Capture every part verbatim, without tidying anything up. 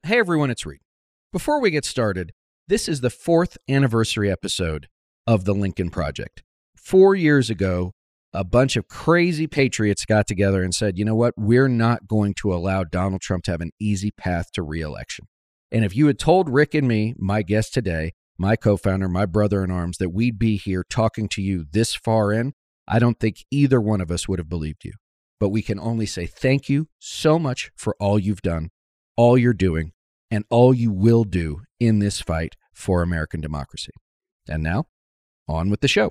Hey everyone, it's Reed. Before we get started, this is the fourth anniversary episode of The Lincoln Project. Four years ago, a bunch of crazy patriots got together and said, you know what, we're not going to allow Donald Trump to have an easy path to re-election. And if you had told Rick and me, my guest today, my co-founder, my brother in arms, that we'd be here talking to you this far in, I don't think either one of us would have believed you. But we can only say thank you so much for all you've done, all you're doing, and all you will do in this fight for American democracy. And now, on with the show.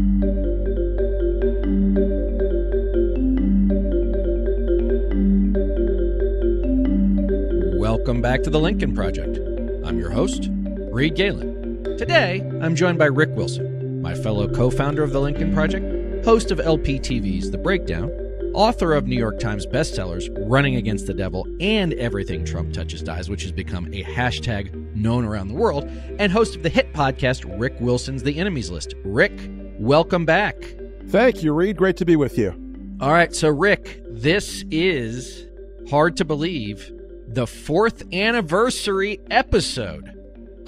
Welcome back to The Lincoln Project. I'm your host, Reed Galen. Today, I'm joined by Rick Wilson, my fellow co-founder of The Lincoln Project, host of L P T V's The Breakdown, author of New York Times bestsellers Running Against the Devil and Everything Trump Touches Dies, which has become a hashtag known around the world, and host of the hit podcast Rick Wilson's The Enemies List. Rick, welcome back. Thank you, Reed. Great to be with you. All right, so Rick, this is, hard to believe, the fourth anniversary episode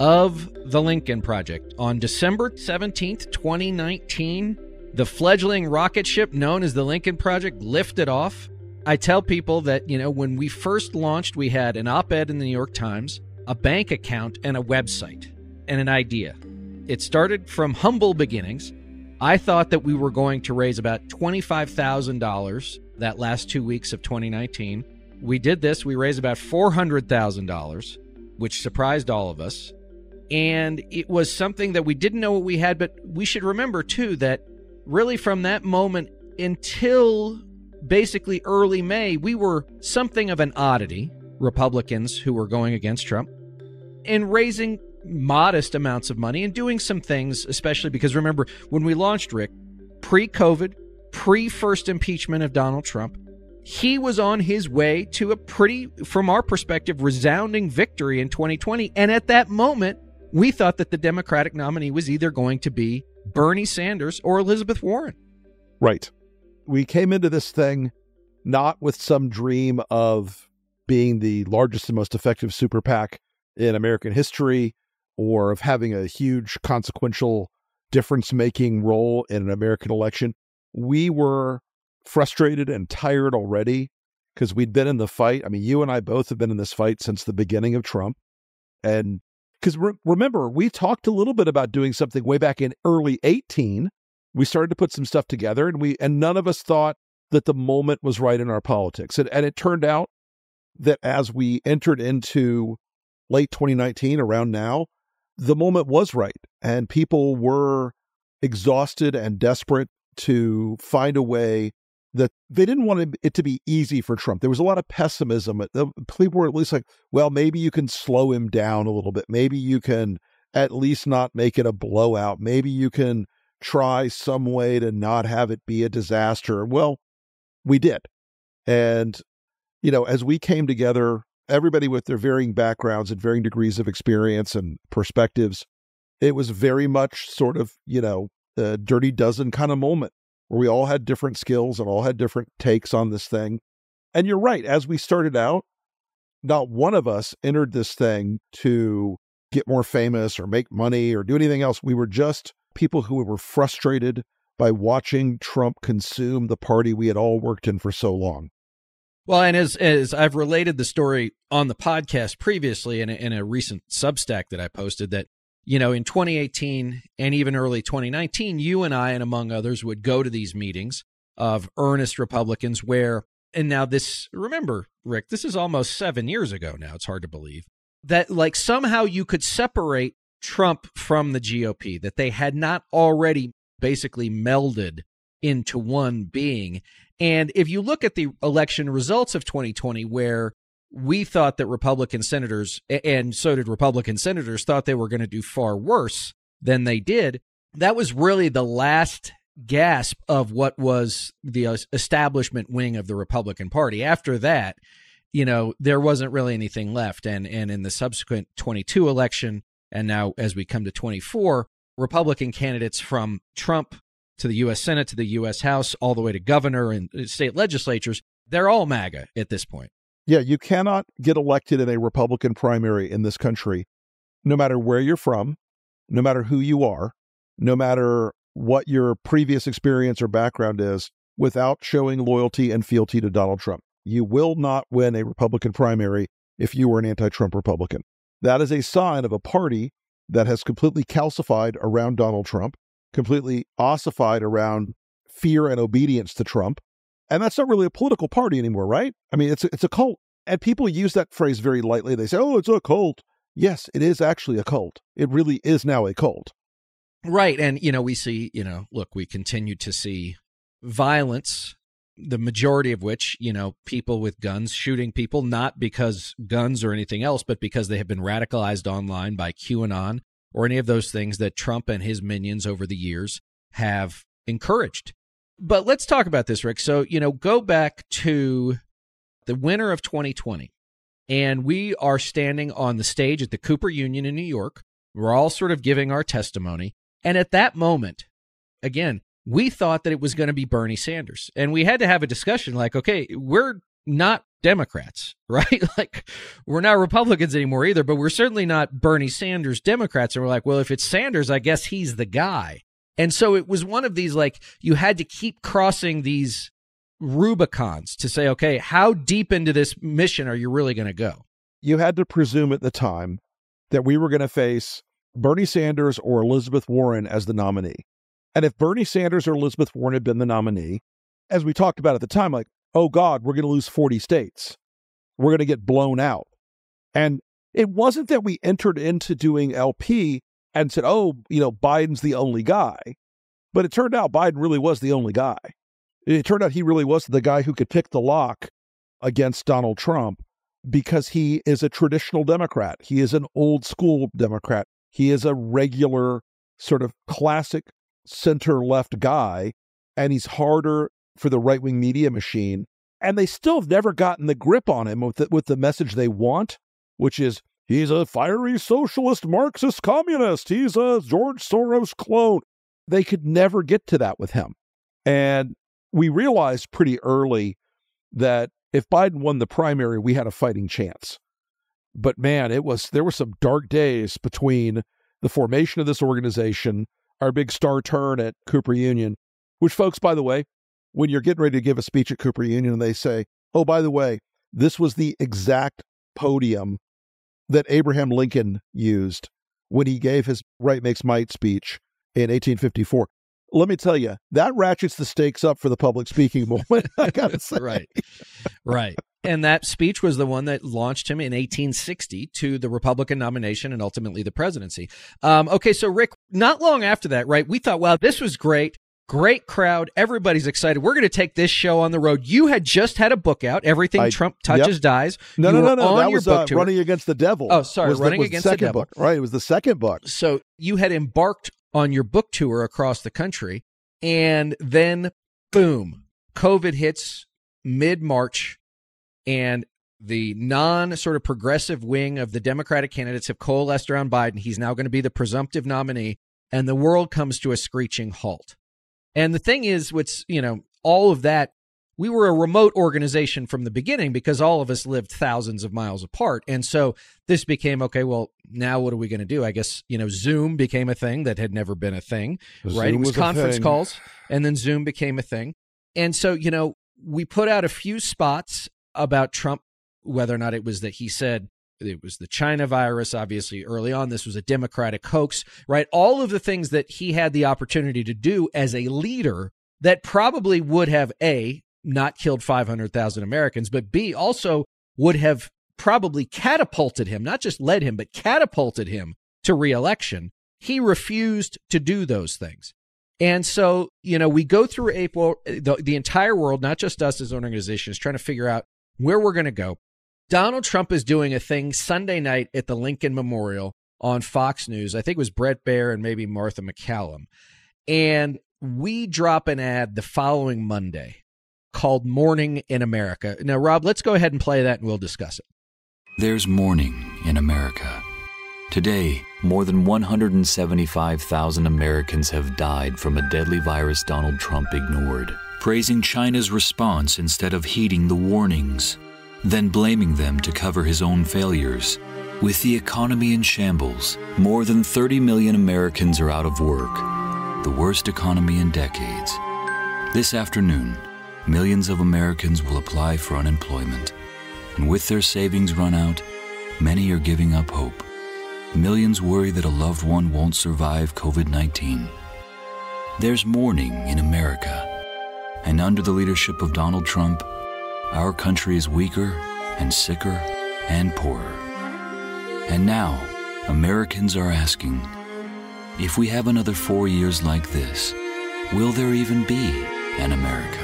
of The Lincoln Project. On December seventeenth, twenty nineteen, the fledgling rocket ship known as the Lincoln Project lifted off. I tell people that, you know, when we first launched, we had an op-ed in the New York Times, a bank account, and a website, and an idea. It started from humble beginnings. I thought that we were going to raise about twenty-five thousand dollars that last two weeks of twenty nineteen. We did this. We raised about four hundred thousand dollars, which surprised all of us. And it was something that we didn't know what we had, but we should remember, too, that really from that moment until basically early May, we were something of an oddity, Republicans who were going against Trump, and raising modest amounts of money and doing some things, especially because remember, when we launched, Rick, pre-COVID, pre-first impeachment of Donald Trump, he was on his way to a pretty, from our perspective, resounding victory in twenty twenty. And at that moment, we thought that the Democratic nominee was either going to be Bernie Sanders or Elizabeth Warren. Right. We came into this thing not with some dream of being the largest and most effective super PAC in American history or of having a huge consequential difference-making role in an American election. We were frustrated and tired already because we'd been in the fight. I mean, you and I both have been in this fight since the beginning of Trump. And because re- remember, we talked a little bit about doing something way back in early eighteen. We started to put some stuff together, and we and none of us thought that the moment was right in our politics. And, and it turned out that as we entered into late twenty nineteen, around now, the moment was right. And people were exhausted and desperate to find a way that they didn't want it to be easy for Trump. There was a lot of pessimism. People were at least like, well, maybe you can slow him down a little bit. Maybe you can at least not make it a blowout. Maybe you can try some way to not have it be a disaster. Well, we did. And, you know, as we came together, everybody with their varying backgrounds and varying degrees of experience and perspectives, it was very much sort of, you know, a Dirty Dozen kind of moment, where we all had different skills and all had different takes on this thing. And you're right, as we started out, not one of us entered this thing to get more famous or make money or do anything else. We were just people who were frustrated by watching Trump consume the party we had all worked in for so long. Well, and as as I've related the story on the podcast previously in a, in a recent Substack that I posted, that you know, in twenty eighteen and even early twenty nineteen, you and I, and among others, would go to these meetings of earnest Republicans where, and now this, remember, Rick, this is almost seven years ago now. It's hard to believe that like somehow you could separate Trump from the G O P, that they had not already basically melded into one being. And if you look at the election results of twenty twenty, where we thought that Republican senators, and so did Republican senators, thought they were going to do far worse than they did. That was really the last gasp of what was the establishment wing of the Republican Party. After that, you know, there wasn't really anything left. And, and in the subsequent twenty-two election, and now as we come to twenty-four, Republican candidates from Trump to the U S Senate, to the U S House, all the way to governor and state legislatures, they're all MAGA at this point. Yeah, you cannot get elected in a Republican primary in this country, no matter where you're from, no matter who you are, no matter what your previous experience or background is, without showing loyalty and fealty to Donald Trump. You will not win a Republican primary if you were an anti-Trump Republican. That is a sign of a party that has completely calcified around Donald Trump, completely ossified around fear and obedience to Trump. And that's not really a political party anymore, right? I mean, it's a, it's a cult. And people use that phrase very lightly. They say, oh, it's a cult. Yes, it is actually a cult. It really is now a cult. Right. And, you know, we see, you know, look, we continue to see violence, the majority of which, you know, people with guns shooting people, not because guns or anything else, but because they have been radicalized online by QAnon or any of those things that Trump and his minions over the years have encouraged. But let's talk about this, Rick. So, you know, go back to the winter of twenty twenty, and we are standing on the stage at the Cooper Union in New York. We're all sort of giving our testimony. And at that moment, again, we thought that it was going to be Bernie Sanders. And we had to have a discussion like, okay, we're not Democrats, right? Like, we're not Republicans anymore either, but we're certainly not Bernie Sanders Democrats. And we're like, well, if it's Sanders, I guess he's the guy. And so it was one of these, like, you had to keep crossing these Rubicons to say, okay, how deep into this mission are you really going to go? You had to presume at the time that we were going to face Bernie Sanders or Elizabeth Warren as the nominee. And if Bernie Sanders or Elizabeth Warren had been the nominee, as we talked about at the time, like, oh God, we're going to lose forty states. We're going to get blown out. And it wasn't that we entered into doing L P and said, oh, you know, Biden's the only guy. But it turned out Biden really was the only guy. It turned out he really was the guy who could pick the lock against Donald Trump because he is a traditional Democrat. He is an old school Democrat. He is a regular sort of classic center-left guy, and he's harder for the right-wing media machine. And they still have never gotten the grip on him with the, with the message they want, which is he's a fiery socialist, Marxist, communist. He's a George Soros clone. They could never get to that with him. And we realized pretty early that if Biden won the primary, we had a fighting chance. But man, it was there were some dark days between the formation of this organization, our big star turn at Cooper Union, which, folks, by the way, when you're getting ready to give a speech at Cooper Union and they say, oh, by the way, this was the exact podium that Abraham Lincoln used when he gave his Right Makes Might speech in eighteen fifty-four. Let me tell you, that ratchets the stakes up for the public speaking moment, I gotta say. Right, right. And that speech was the one that launched him in eighteen sixty to the Republican nomination and ultimately the presidency. Um, okay, so Rick, not long after that, right, we thought, wow, this was great. Great crowd. Everybody's excited. We're going to take this show on the road. You had just had a book out, Everything I, Trump Touches yep. Dies. No, you no, no, no. On that your was book uh, tour. Running Against the Devil. Oh, sorry, was Running the, Against the, the Devil. Book. Right, it was the second book. So you had embarked on your book tour across the country, and then, boom, COVID hits mid-March, and the non-sort of progressive wing of the Democratic candidates have coalesced around Biden. He's now going to be the presumptive nominee, and the world comes to a screeching halt. And the thing is, what's, you know, all of that, we were a remote organization from the beginning because all of us lived thousands of miles apart. And so this became, okay, well, now what are we going to do? I guess, you know, Zoom became a thing that had never been a thing, Zoom right? It was, was conference calls, and then Zoom became a thing. And so, you know, we put out a few spots about Trump, whether or not it was that he said it was the China virus, obviously early on, this was a Democratic hoax, right? All of the things that he had the opportunity to do as a leader that probably would have, A, not killed five hundred thousand Americans, but B, also would have probably catapulted him, not just led him, but catapulted him to reelection. He refused to do those things. And so, you know, we go through April, the, the entire world, not just us as an organization, is trying to figure out where we're going to go. Donald Trump is doing a thing Sunday night at the Lincoln Memorial on Fox News. I think it was Bret Baier and maybe Martha McCallum. And we drop an ad the following Monday called Mourning in America. Now, Rob, let's go ahead and play that and we'll discuss it. There's mourning in America. Today, more than one hundred seventy-five thousand Americans have died from a deadly virus Donald Trump ignored, praising China's response instead of heeding the warnings. then blaming them to cover his own failures. With the economy in shambles, more than thirty million Americans are out of work, the worst economy in decades. This afternoon, millions of Americans will apply for unemployment. And with their savings run out, many are giving up hope. Millions worry that a loved one won't survive covid nineteen. There's mourning in America. And under the leadership of Donald Trump, our country is weaker and sicker and poorer. And now, Americans are asking, if we have another four years like this, will there even be an America?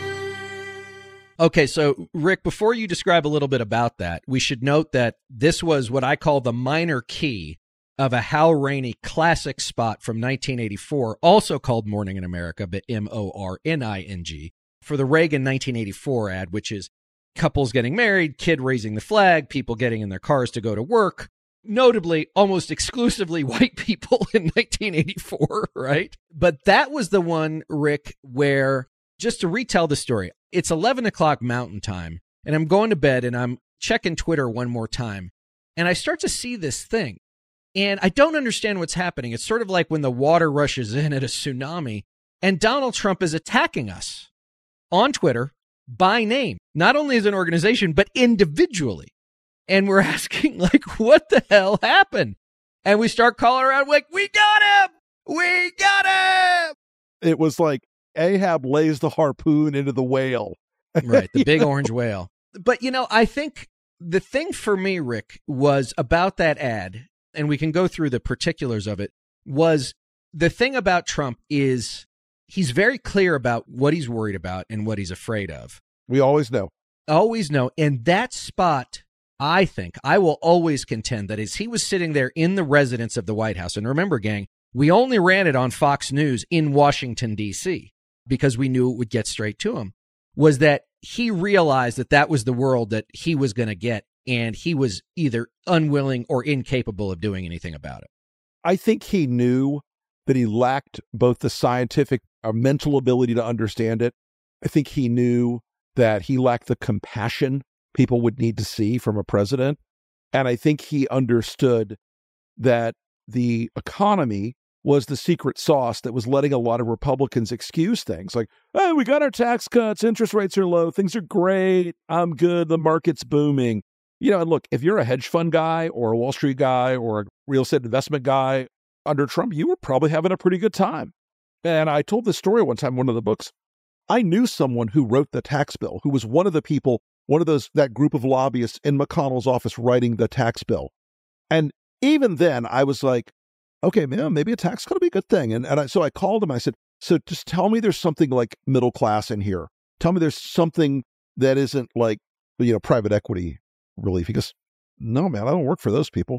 Okay, so Rick, before you describe a little bit about that, we should note that this was what I call the minor key of a Hal Rainey classic spot from nineteen eighty-four, also called Morning in America, but M O R N I N G, for the Reagan nineteen eighty-four ad, which is couples getting married, kid raising the flag, people getting in their cars to go to work, notably almost exclusively white people in nineteen eighty-four, right? But that was the one, Rick, where, just to retell the story, it's eleven o'clock Mountain Time, and I'm going to bed, and I'm checking Twitter one more time, and I start to see this thing. And I don't understand what's happening. It's sort of like when the water rushes in at a tsunami, and Donald Trump is attacking us on Twitter by name, not only as an organization, but individually. And we're asking, like, what the hell happened? And we start calling around like, we got him! We got him! It was like Ahab lays the harpoon into the whale. Right, the big orange whale. But, you know, I think the thing for me, Rick, was about that ad, and we can go through the particulars of it, was the thing about Trump is he's very clear about what he's worried about and what he's afraid of. We always know. Always know. And that spot, I think, I will always contend that as he was sitting there in the residence of the White House, and remember, gang, we only ran it on Fox News in Washington, D C, because we knew it would get straight to him, was that he realized that that was the world that he was going to get. And he was either unwilling or incapable of doing anything about it. I think he knew that he lacked both the scientific or mental ability to understand it. I think he knew that he lacked the compassion people would need to see from a president. And I think he understood that the economy was the secret sauce that was letting a lot of Republicans excuse things like, oh, we got our tax cuts, interest rates are low, things are great, I'm good, the market's booming. You know, and look, if you're a hedge fund guy or a Wall Street guy or a real estate investment guy under Trump, you were probably having a pretty good time. And I told this story one time in one of the books. I knew someone who wrote the tax bill, who was one of the people, one of those, that group of lobbyists in McConnell's office writing the tax bill. And even then I was like, okay, man, maybe a tax cut will be a good thing. And, and I, so I called him, I said, so just tell me there's something like middle class in here. Tell me there's something that isn't like, you know, private equity relief. He goes, no, man, I don't work for those people.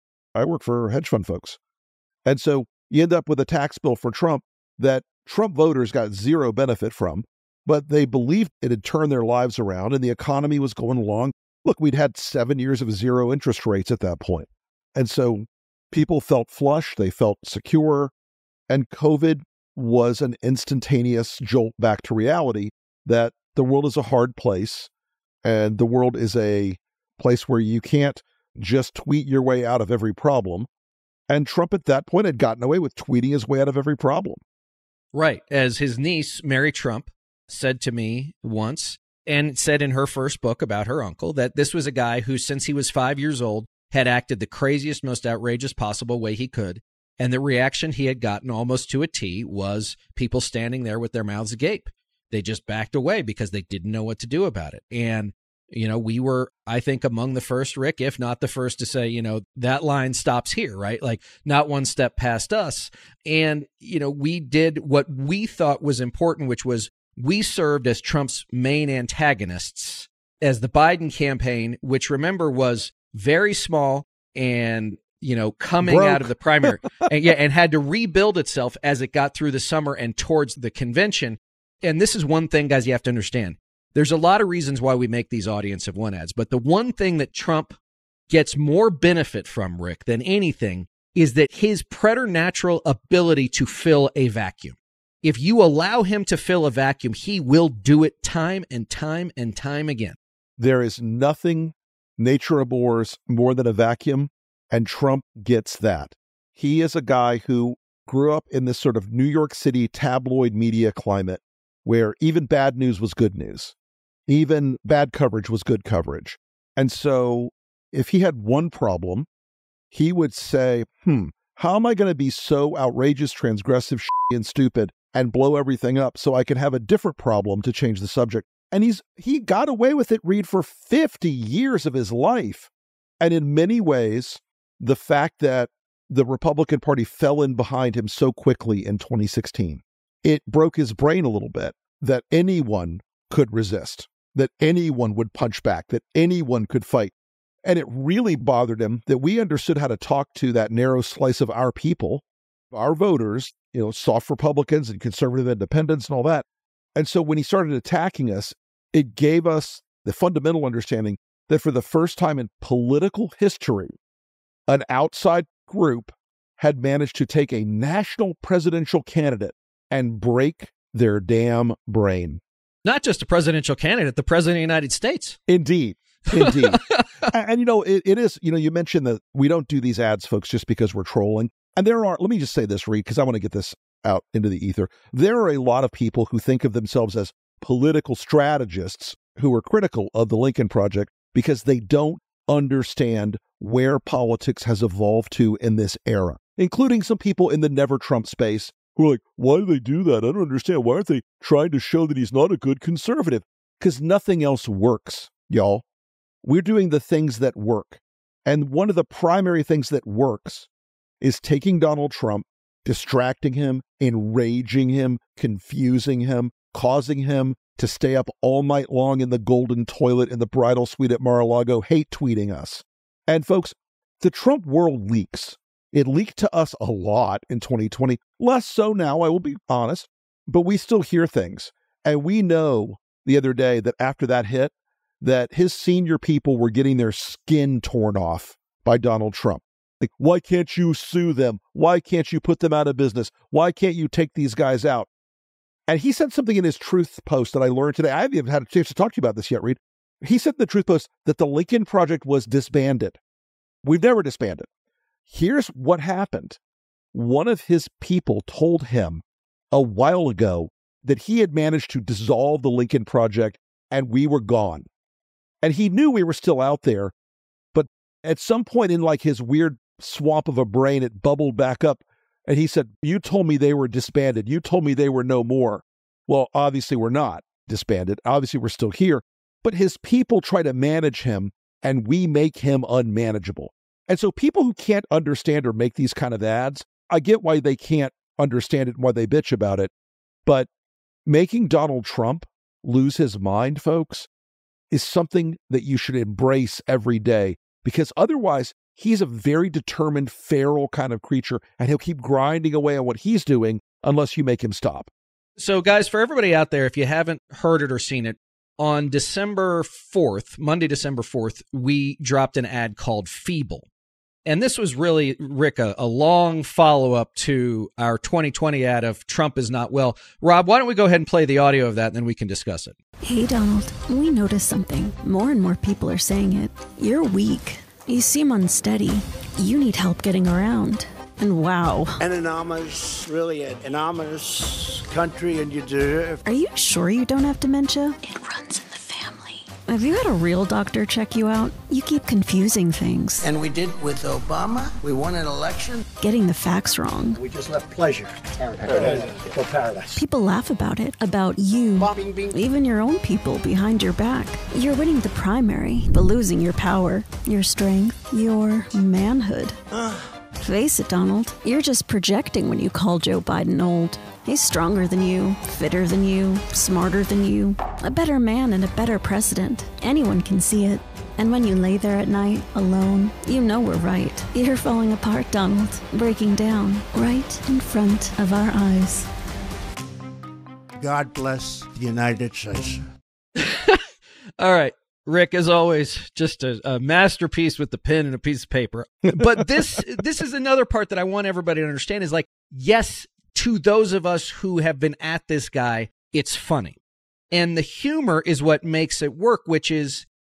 I work for hedge fund folks. And so you end up with a tax bill for Trump that Trump voters got zero benefit from, but they believed it had turned their lives around and the economy was going along. Look, we'd had seven years of zero interest rates at that point. And so people felt flush, they felt secure, and COVID was an instantaneous jolt back to reality that the world is a hard place and the world is a place where you can't just tweet your way out of every problem. And Trump at that point had gotten away with tweeting his way out of every problem. Right. As his niece, Mary Trump, said to me once, and said in her first book about her uncle, that this was a guy who, since he was five years old, had acted the craziest, most outrageous possible way he could. And the reaction he had gotten almost to a T was people standing there with their mouths agape. They just backed away because they didn't know what to do about it. And you know, we were, I think, among the first, Rick, if not the first to say, you know, that line stops here, right? Like not one step past us. And, you know, we did what we thought was important, which was we served as Trump's main antagonists as the Biden campaign, which remember was very small and, you know, coming Broke. out of the primary and yeah, and had to rebuild itself as it got through the summer and towards the convention. And this is one thing, guys, you have to understand. There's a lot of reasons why we make these audience of one ads, but the one thing that Trump gets more benefit from, Rick, than anything is that his preternatural ability to fill a vacuum. If you allow him to fill a vacuum, he will do it time and time and time again. There is nothing nature abhors more than a vacuum, and Trump gets that. He is a guy who grew up in this sort of New York City tabloid media climate where even bad news was good news. Even bad coverage was good coverage. And so if he had one problem, he would say, hmm, how am I going to be so outrageous, transgressive, shitty, and stupid and blow everything up so I can have a different problem to change the subject? And he's he got away with it, Reed, for fifty years of his life. And in many ways, the fact that the Republican Party fell in behind him so quickly in twenty sixteen, it broke his brain a little bit that anyone could resist, that anyone would punch back, that anyone could fight. And it really bothered him that we understood how to talk to that narrow slice of our people, our voters, you know, soft Republicans and conservative independents and all that. And so when he started attacking us, it gave us the fundamental understanding that for the first time in political history, an outside group had managed to take a national presidential candidate and break their damn brain. Not just a presidential candidate, the president of the United States. Indeed. Indeed. and, and, you know, it, it is, you know, you mentioned that we don't do these ads, folks, just because we're trolling. And there are, let me just say this, Reed, because I want to get this out into the ether. There are a lot of people who think of themselves as political strategists who are critical of the Lincoln Project because they don't understand where politics has evolved to in this era, including some people in the never Trump space who are like, why do they do that? I don't understand. Why aren't they trying to show that he's not a good conservative? Because nothing else works, y'all. We're doing the things that work. And one of the primary things that works is taking Donald Trump, distracting him, enraging him, confusing him, causing him to stay up all night long in the golden toilet in the bridal suite at Mar-a-Lago, hate tweeting us. And folks, the Trump world leaks. It leaked to us a lot in twenty twenty, less so now, I will be honest, but we still hear things. And we know the other day that after that hit, that his senior people were getting their skin torn off by Donald Trump. Like, why can't you sue them? Why can't you put them out of business? Why can't you take these guys out? And he said something in his Truth post that I learned today. I haven't even had a chance to talk to you about this yet, Reed. He said in the Truth post that the Lincoln Project was disbanded. We've never disbanded. Here's what happened. One of his people told him a while ago that he had managed to dissolve the Lincoln Project and we were gone. And he knew we were still out there, but at some point in like his weird swamp of a brain, it bubbled back up. And he said, you told me they were disbanded. You told me they were no more. Well, obviously we're not disbanded. Obviously we're still here. But his people try to manage him and we make him unmanageable. And so people who can't understand or make these kind of ads, I get why they can't understand it and why they bitch about it. But making Donald Trump lose his mind, folks, is something that you should embrace every day, because otherwise he's a very determined, feral kind of creature, and he'll keep grinding away on what he's doing unless you make him stop. So, guys, for everybody out there, if you haven't heard it or seen it, on December fourth, Monday, December fourth, we dropped an ad called Feeble. And this was really, Rick, a, a long follow-up to our twenty twenty ad of Trump is not well. Rob, why don't we go ahead and play the audio of that, and then we can discuss it. Hey, Donald, we noticed something. More and more people are saying it. You're weak. You seem unsteady. You need help getting around. And wow. An enormous, really an enormous country, and you deserve. Are you sure you don't have dementia? It runs in the family. Have you had a real doctor check you out? You keep confusing things. And we did with Obama. We won an election. Getting the facts wrong. We just left pleasure. Paradise. For paradise. People laugh about it, about you, Bing, bing. even your own people behind your back. You're winning the primary, but losing your power, your strength, your manhood. Face it, Donald. You're just projecting when you call Joe Biden old. He's stronger than you, fitter than you, smarter than you, a better man and a better president. Anyone can see it. And when you lay there at night, alone, you know we're right. You're falling apart, Donald, breaking down, right in front of our eyes. God bless the United States. All right. Rick, as always, just a, a masterpiece with the pen and a piece of paper. But this this is another part that I want everybody to understand is like, yes, to those of us who have been at this guy, it's funny. And the humor is what makes it work, which is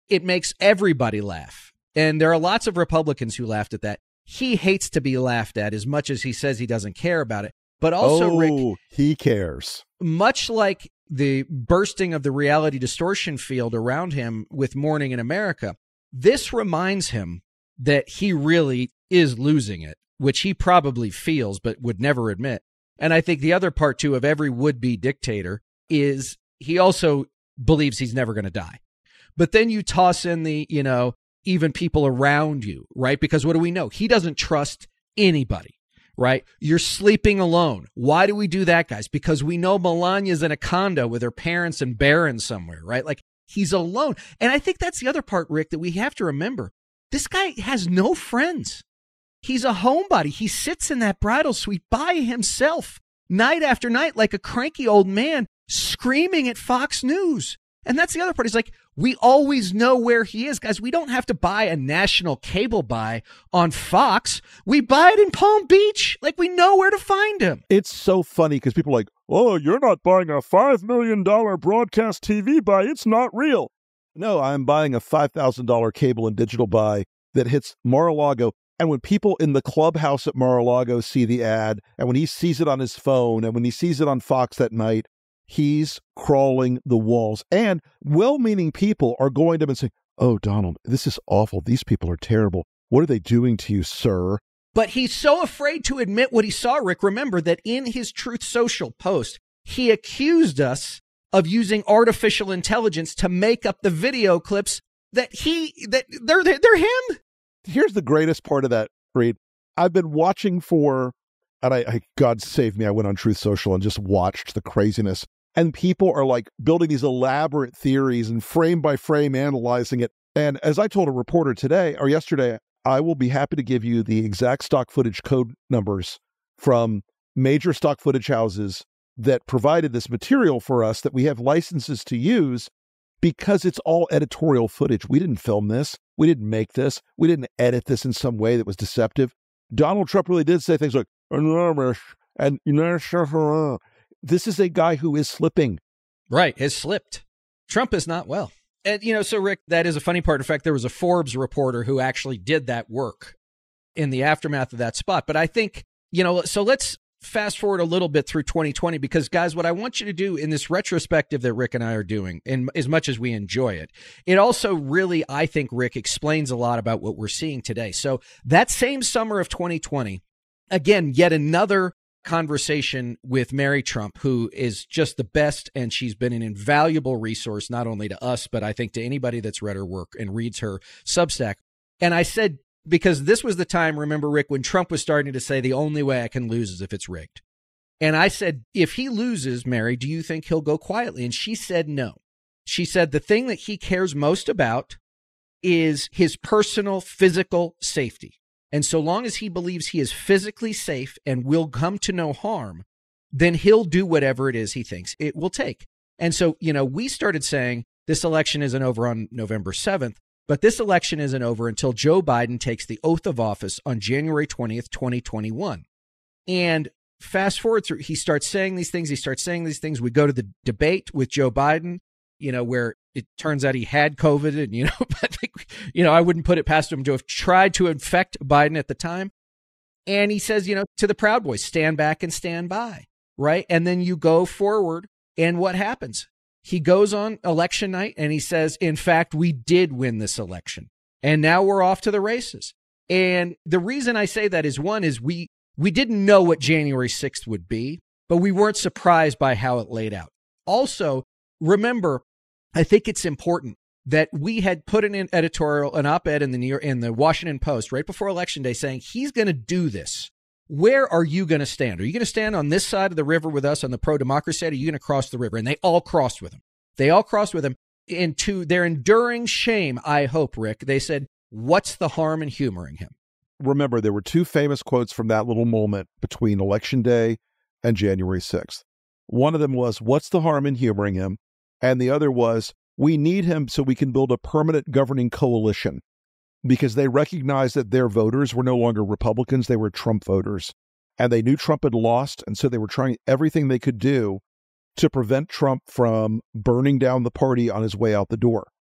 it makes everybody laugh. And there are lots of Republicans who laughed at that. He hates to be laughed at as much as he says he doesn't care about it. But also, oh, Rick, he cares. Much like the bursting of the reality distortion field around him with Morning in America, this reminds him that he really is losing it, which he probably feels but would never admit. And I think the other part, too, of every would-be dictator is he also believes he's never going to die. But then you toss in the, you know, even people around you, right? Because what do we know? He doesn't trust anybody, right? You're sleeping alone. Why do we do that, guys? Because we know Melania's in a condo with her parents in Barron somewhere, right? Like, he's alone. And I think that's the other part, Rick, that we have to remember. This guy has no friends. He's a homebody. He sits in that bridal suite by himself night after night like a cranky old man screaming at Fox News. And that's the other part. He's like, we always know where he is, guys. We don't have to buy a national cable buy on Fox. We buy it in Palm Beach. Like, we know where to find him. It's so funny because people are like, oh, you're not buying a five million dollars broadcast T V buy. It's not real. No, I'm buying a five thousand dollars cable and digital buy that hits Mar-a-Lago. And when people in the clubhouse at Mar-a-Lago see the ad, and when he sees it on his phone, and when he sees it on Fox that night, he's crawling the walls. And well-meaning people are going to him and saying, oh, Donald, this is awful. These people are terrible. What are they doing to you, sir? But he's so afraid to admit what he saw, Rick. Remember that in his Truth Social post, he accused us of using artificial intelligence to make up the video clips that he, that they're, they're, they're him. Here's the greatest part of that, Reed. I've been watching for, and I, I, God save me, I went on Truth Social and just watched the craziness. And people are like building these elaborate theories and frame by frame analyzing it. And as I told a reporter today or yesterday, I will be happy to give you the exact stock footage code numbers from major stock footage houses that provided this material for us that we have licenses to use because it's all editorial footage. We didn't film this. We didn't make this. We didn't edit this in some way that was deceptive. Donald Trump really did say things like, and this is a guy who is slipping. Right, has slipped. Trump is not well. And, you know, so, Rick, that is a funny part. In fact, there was a Forbes reporter who actually did that work in the aftermath of that spot. But I think, you know, so let's fast forward a little bit through twenty twenty, because, guys, what I want you to do in this retrospective that Rick and I are doing, and as much as we enjoy it, it also really, I think, Rick, explains a lot about what we're seeing today. So that same summer of twenty twenty, again, yet another conversation with Mary Trump, who is just the best, and she's been an invaluable resource, not only to us, but I think to anybody that's read her work and reads her Substack. And I said, because this was the time, remember, Rick, when Trump was starting to say the only way I can lose is if it's rigged. And I said, if he loses, Mary, do you think he'll go quietly? And she said no. She said the thing that he cares most about is his personal physical safety. And so long as he believes he is physically safe and will come to no harm, then he'll do whatever it is he thinks it will take. And so, you know, we started saying this election isn't over on November seventh, but this election isn't over until Joe Biden takes the oath of office on January twentieth, twenty twenty-one. And fast forward through, he starts saying these things. He starts saying these things. We go to the debate with Joe Biden, you know, where it turns out he had COVID. And, you know, I think, you know, I wouldn't put it past him to have tried to infect Biden at the time. And he says, you know, to the Proud Boys, stand back and stand by. Right. And then you go forward. And what happens? He goes on election night and he says, in fact, we did win this election. And now we're off to the races. And the reason I say that is, one, is we we didn't know what January sixth would be, but we weren't surprised by how it laid out. Also, remember, I think it's important that we had put in an editorial, an op-ed in the New York, in the Washington Post right before Election Day saying he's going to do this. Where are you going to stand? Are you going to stand on this side of the river with us on the pro-democracy side? Or are you going to cross the river? And they all crossed with him. They all crossed with him. And to their enduring shame, I hope, Rick, they said, what's the harm in humoring him? Remember, there were two famous quotes from that little moment between Election Day and January sixth. One of them was, what's the harm in humoring him? And the other was, we need him so we can build a permanent governing coalition. Because they recognized that their voters were no longer Republicans, they were Trump voters. And they knew Trump had lost, and so they were trying everything they could do to prevent Trump from burning down the party on his way out the door.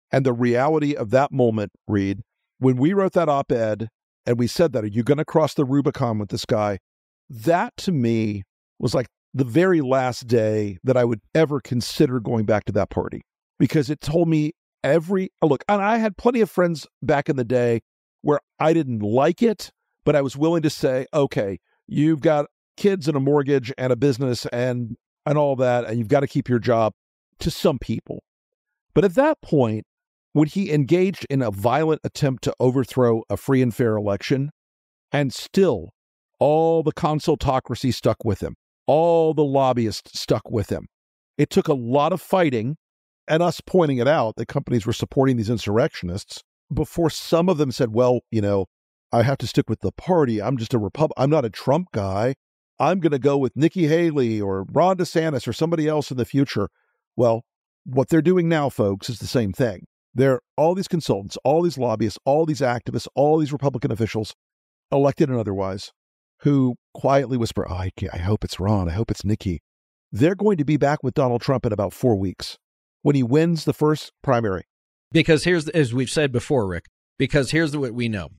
And the reality of that moment, Reed, when we wrote that op-ed and we said that, are you going to cross the Rubicon with this guy? That to me was like the very last day that I would ever consider going back to that party, because it told me every look. And I had plenty of friends back in the day where I didn't like it, but I was willing to say, okay, you've got kids and a mortgage and a business and and all that, and you've got to keep your job, to some people. But at that point, when he engaged in a violent attempt to overthrow a free and fair election, and still all the consultocracy stuck with him, all the lobbyists stuck with him. It took a lot of fighting and us pointing it out that companies were supporting these insurrectionists before some of them said, well, you know, I have to stick with the party. I'm just a Repub- I'm not a Trump guy. I'm going to go with Nikki Haley or Ron DeSantis or somebody else in the future. Well, what they're doing now, folks, is the same thing. They're all these consultants, all these lobbyists, all these activists, all these Republican officials, elected and otherwise, who quietly whisper, oh, I, can't, I hope it's Ron. I hope it's Nikki. They're going to be back with Donald Trump in about four weeks when he wins the first primary. Because here's, as we've said before, Rick, because here's what we know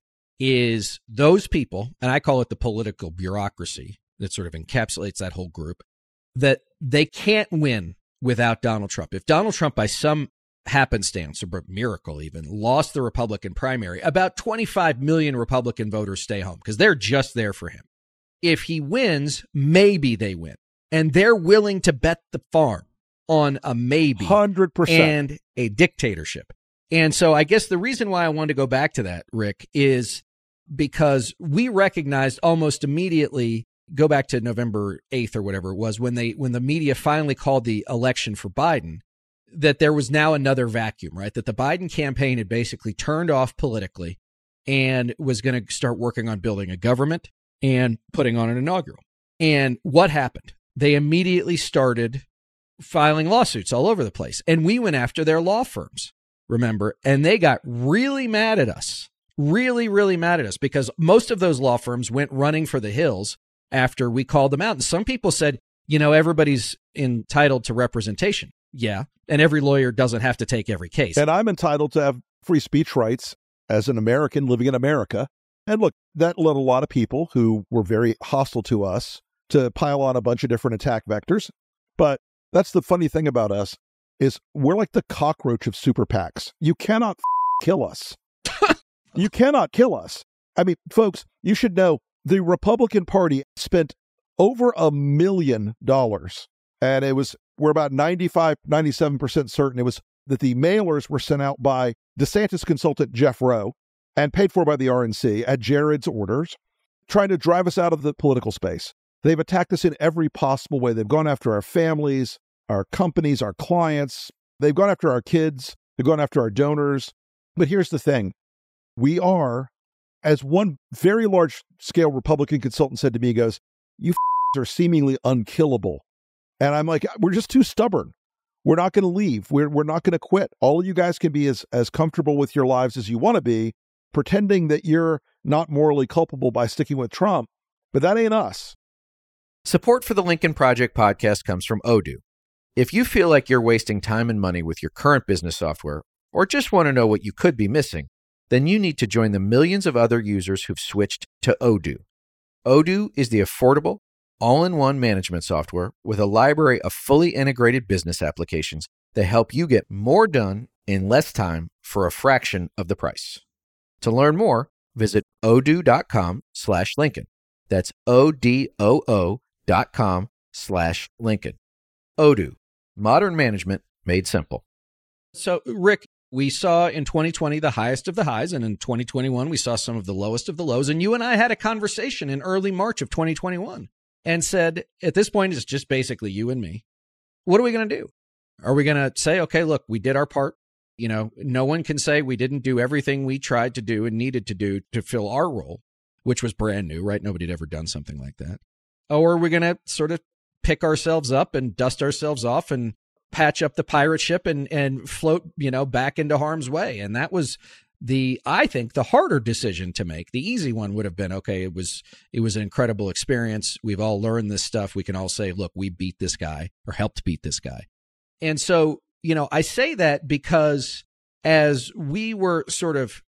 is those people, and I call it the political bureaucracy that sort of encapsulates that whole group, that they can't win without Donald Trump. If Donald Trump, by some happenstance or miracle even, lost the Republican primary, about twenty-five million Republican voters stay home because they're just there for him. If he wins, maybe they win. And they're willing to bet the farm on a maybe one hundred percent and a dictatorship. And so I guess the reason why I wanted to go back to that, Rick, is because we recognized almost immediately, go back to November eighth or whatever it was, when they when the media finally called the election for Biden, that there was now another vacuum, right? That the Biden campaign had basically turned off politically and was going to start working on building a government and putting on an inaugural. And what happened? They immediately started filing lawsuits all over the place. And we went after their law firms, remember? And they got really mad at us, really, really mad at us, because most of those law firms went running for the hills after we called them out. And some people said, you know, everybody's entitled to representation. Yeah. And every lawyer doesn't have to take every case. And I'm entitled to have free speech rights as an American living in America. And look, that led a lot of people who were very hostile to us to pile on a bunch of different attack vectors. But that's the funny thing about us, is we're like the cockroach of super PACs. You cannot f- kill us. You cannot kill us. I mean, folks, you should know the Republican Party spent over a million dollars. And it was, we're about ninety-five, ninety-seven percent certain it was that the mailers were sent out by DeSantis consultant Jeff Rowe and paid for by the R N C at Jared's orders, trying to drive us out of the political space. They've attacked us in every possible way. They've gone after our families, our companies, our clients. They've gone after our kids. They've gone after our donors. But here's the thing. We are, as one very large scale Republican consultant said to me, he goes, you f- are seemingly unkillable. And I'm like, we're just too stubborn. We're not going to leave. We're, we're not going to quit. All of you guys can be as, as comfortable with your lives as you want to be, pretending that you're not morally culpable by sticking with Trump. But that ain't us. Support for the Lincoln Project podcast comes from Odoo. If you feel like you're wasting time and money with your current business software, or just want to know what you could be missing, then you need to join the millions of other users who've switched to Odoo. Odoo is the affordable, all-in-one management software with a library of fully integrated business applications that help you get more done in less time for a fraction of the price. To learn more, visit odoo.com slash Lincoln. That's O-D-O-O dot com slash Lincoln. Odoo, modern management made simple. So, Rick, we saw in twenty twenty the highest of the highs, and in twenty twenty-one we saw some of the lowest of the lows. And you and I had a conversation in early March of twenty twenty-one and said, at this point, it's just basically you and me. What are we going to do? Are we going to say, okay, look, we did our part. You know, no one can say we didn't do everything we tried to do and needed to do to fill our role, which was brand new, right? Nobody had ever done something like that. Or are we going to sort of pick ourselves up and dust ourselves off and patch up the pirate ship and, and float, you know, back into harm's way? And that was the, I think, the harder decision to make. The easy one would have been, okay, it was, it was an incredible experience. We've all learned this stuff. We can all say, look, we beat this guy or helped beat this guy. And so, you know, I say that because as we were sort of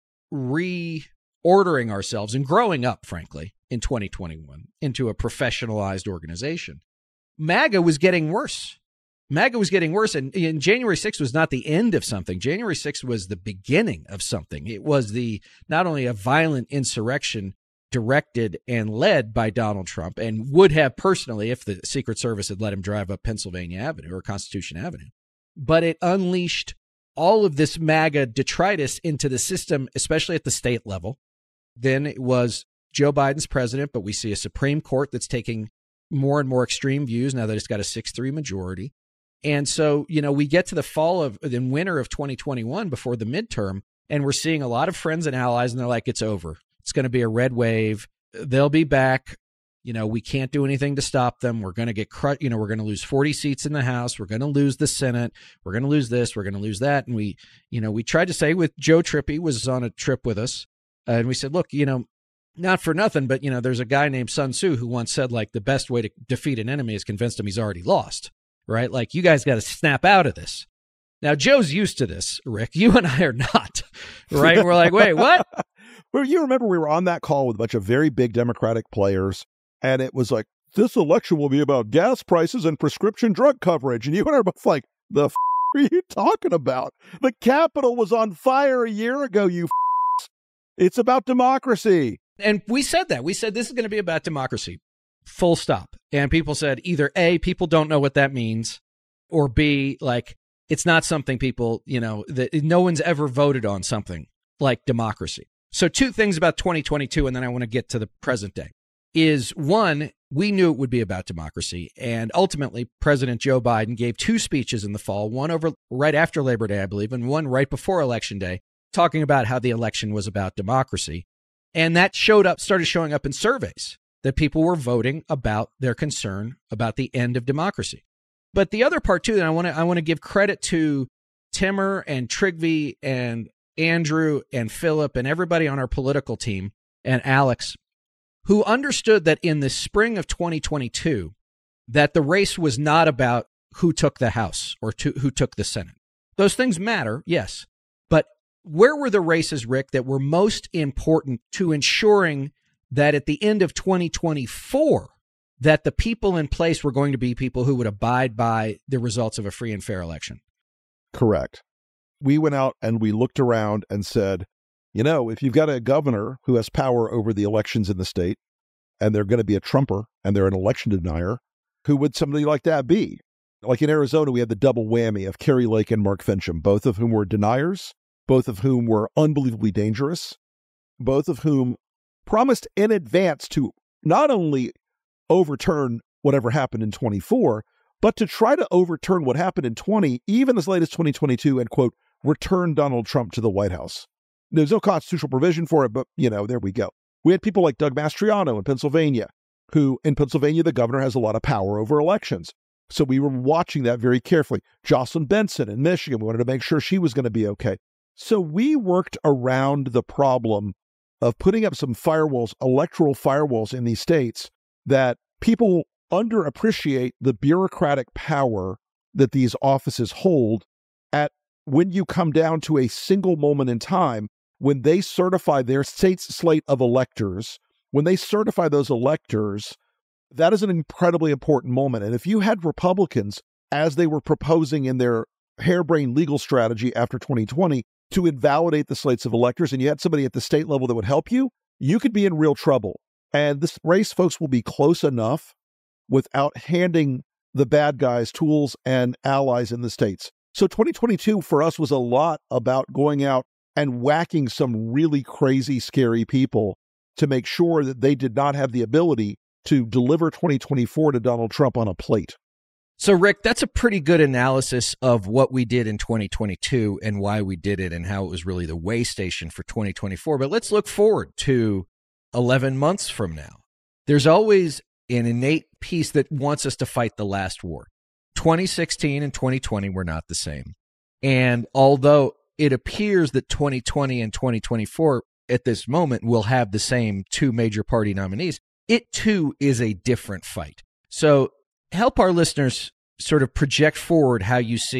reordering ourselves and growing up, frankly, in twenty twenty-one into a professionalized organization, MAGA was getting worse. MAGA was getting worse. And, and January sixth was not the end of something. January sixth was the beginning of something. It was the not only a violent insurrection directed and led by Donald Trump, and would have personally if the Secret Service had let him drive up Pennsylvania Avenue or Constitution Avenue, but it unleashed all of this MAGA detritus into the system, especially at the state level. Then it was Joe Biden's president, but we see a Supreme Court that's taking more and more extreme views now that it's got a six three majority. And so, you know, we get to the fall of the winter of twenty twenty-one before the midterm, and we're seeing a lot of friends and allies, and they're like, it's over. It's going to be a red wave. They'll be back. You know, we can't do anything to stop them. We're going to get crushed. You know, we're going to lose forty seats in the House. We're going to lose the Senate. We're going to lose this. We're going to lose that. And we, you know, we tried to say with Joe Trippi was on a trip with us. Uh, and we said, look, you know, not for nothing, but, you know, there's a guy named Sun Tzu who once said, like, the best way to defeat an enemy is convince him he's already lost. Right? Like, you guys got to snap out of this. Now, Joe's used to this, Rick. You and I are not. Right? We're like, wait, what? Well, you remember we were on that call with a bunch of very big Democratic players, and it was like, this election will be about gas prices and prescription drug coverage. And you and I are both like, the f*** are you talking about? The Capitol was on fire a year ago, you f***. It's about democracy. And we said that. We said this is going to be about democracy. Full stop. And people said either A, people don't know what that means, or B, like, it's not something people, you know, that no one's ever voted on something like democracy. So two things about twenty twenty-two, and then I want to get to the present day, is one, we knew it would be about democracy. And ultimately, President Joe Biden gave two speeches in the fall, one over right after Labor Day, I believe, and one right before Election Day, talking about how the election was about democracy. And that showed up, started showing up in surveys, that people were voting about their concern about the end of democracy. But the other part, too, that I want to I want to give credit to Timur and Trygve and Andrew and Philip and everybody on our political team and Alex, who understood that in the spring of twenty twenty-two, that the race was not about who took the House or to, who took the Senate. Those things matter, yes. But where were the races, Rick, that were most important to ensuring that at the end of twenty twenty-four, that the people in place were going to be people who would abide by the results of a free and fair election? Correct. We went out and we looked around and said, you know, if you've got a governor who has power over the elections in the state, and they're going to be a Trumper and they're an election denier, who would somebody like that be? Like in Arizona, we had the double whammy of Kari Lake and Mark Finchem, both of whom were deniers, both of whom were unbelievably dangerous, both of whom promised in advance to not only overturn whatever happened in twenty-four, but to try to overturn what happened in twenty, even as late as twenty twenty-two, and, quote, return Donald Trump to the White House. There's no constitutional provision for it, but, you know, there we go. We had people like Doug Mastriano in Pennsylvania, who in Pennsylvania, the governor has a lot of power over elections. So we were watching that very carefully. Jocelyn Benson in Michigan, we wanted to make sure she was going to be okay. So we worked around the problem of putting up some firewalls, electoral firewalls in these states, that people underappreciate the bureaucratic power that these offices hold at when you come down to a single moment in time, when they certify their state's slate of electors, when they certify those electors, that is an incredibly important moment. And if you had Republicans, as they were proposing in their harebrained legal strategy after twenty twenty, to invalidate the slates of electors, and you had somebody at the state level that would help you, you could be in real trouble. And this race, folks, will be close enough without handing the bad guys tools and allies in the states. So twenty twenty-two for us was a lot about going out and whacking some really crazy, scary people to make sure that they did not have the ability to deliver twenty twenty-four to Donald Trump on a plate. So, Rick, that's a pretty good analysis of what we did in twenty twenty-two and why we did it and how it was really the way station for twenty twenty-four. But let's look forward to eleven months from now. There's always an innate piece that wants us to fight the last war. twenty sixteen and twenty twenty were not the same. And although it appears that twenty twenty and twenty twenty-four at this moment will have the same two major party nominees, it too is a different fight. So help our listeners sort of project forward how you see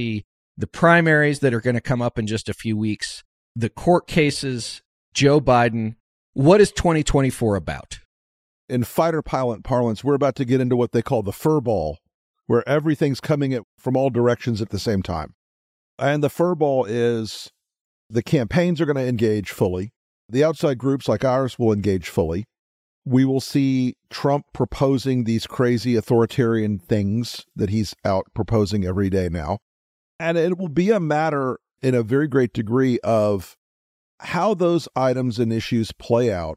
the primaries that are going to come up in just a few weeks, the court cases, Joe Biden. What is twenty twenty-four about? In fighter pilot parlance, we're about to get into what they call the furball, where everything's coming at, from all directions at the same time. And the furball is the campaigns are going to engage fully. The outside groups like ours will engage fully. We will see Trump proposing these crazy authoritarian things that he's out proposing every day now. And it will be a matter in a very great degree of how those items and issues play out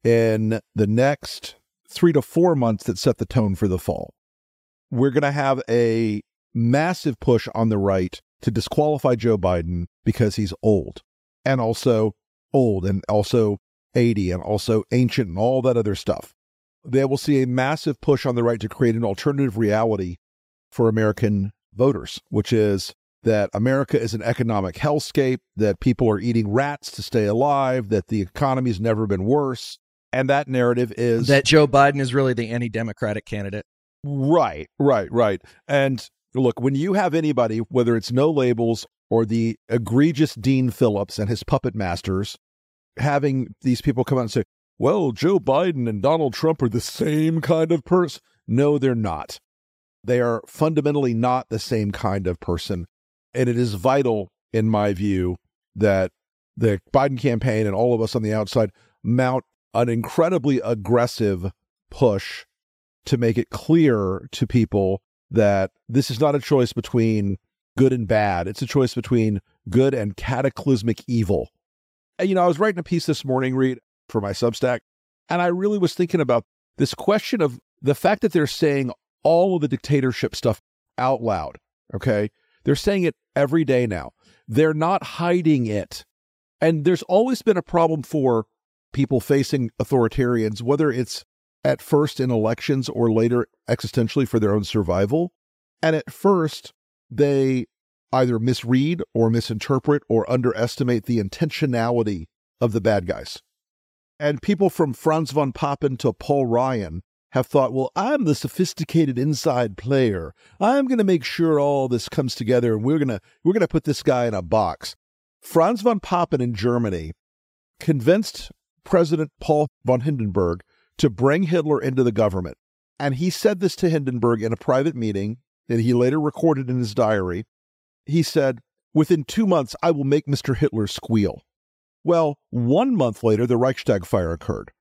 in the next three to four months that set the tone for the fall. We're going to have a massive push on the right to disqualify Joe Biden because he's old, and also old, and also eighty, and also ancient, and all that other stuff. They will see a massive push on the right to create an alternative reality for American voters, which is that America is an economic hellscape, that people are eating rats to stay alive, that the economy's never been worse. And that narrative is that Joe Biden is really the anti-democratic candidate. Right, right, right. And look, when you have anybody, whether it's No Labels or the egregious Dean Phillips and his puppet masters, having these people come out and say, well, Joe Biden and Donald Trump are the same kind of person. No, they're not. They are fundamentally not the same kind of person. And it is vital, in my view, that the Biden campaign and all of us on the outside mount an incredibly aggressive push to make it clear to people that this is not a choice between good and bad. It's a choice between good and cataclysmic evil. And, you know, I was writing a piece this morning, Reed, for my Substack, and I really was thinking about this question of the fact that they're saying all of the dictatorship stuff out loud, okay? They're saying it every day now. They're not hiding it. And there's always been a problem for people facing authoritarians, whether it's at first in elections or later existentially for their own survival. And at first, they either misread or misinterpret or underestimate the intentionality of the bad guys. And people from Franz von Papen to Paul Ryan have thought, well, I'm the sophisticated inside player. I'm going to make sure all this comes together, and we're going to we're going to put this guy in a box. Franz von Papen in Germany convinced President Paul von Hindenburg to bring Hitler into the government. And he said this to Hindenburg in a private meeting that he later recorded in his diary. He said, within two months, I will make Mister Hitler squeal. Well, one month later, the Reichstag fire occurred.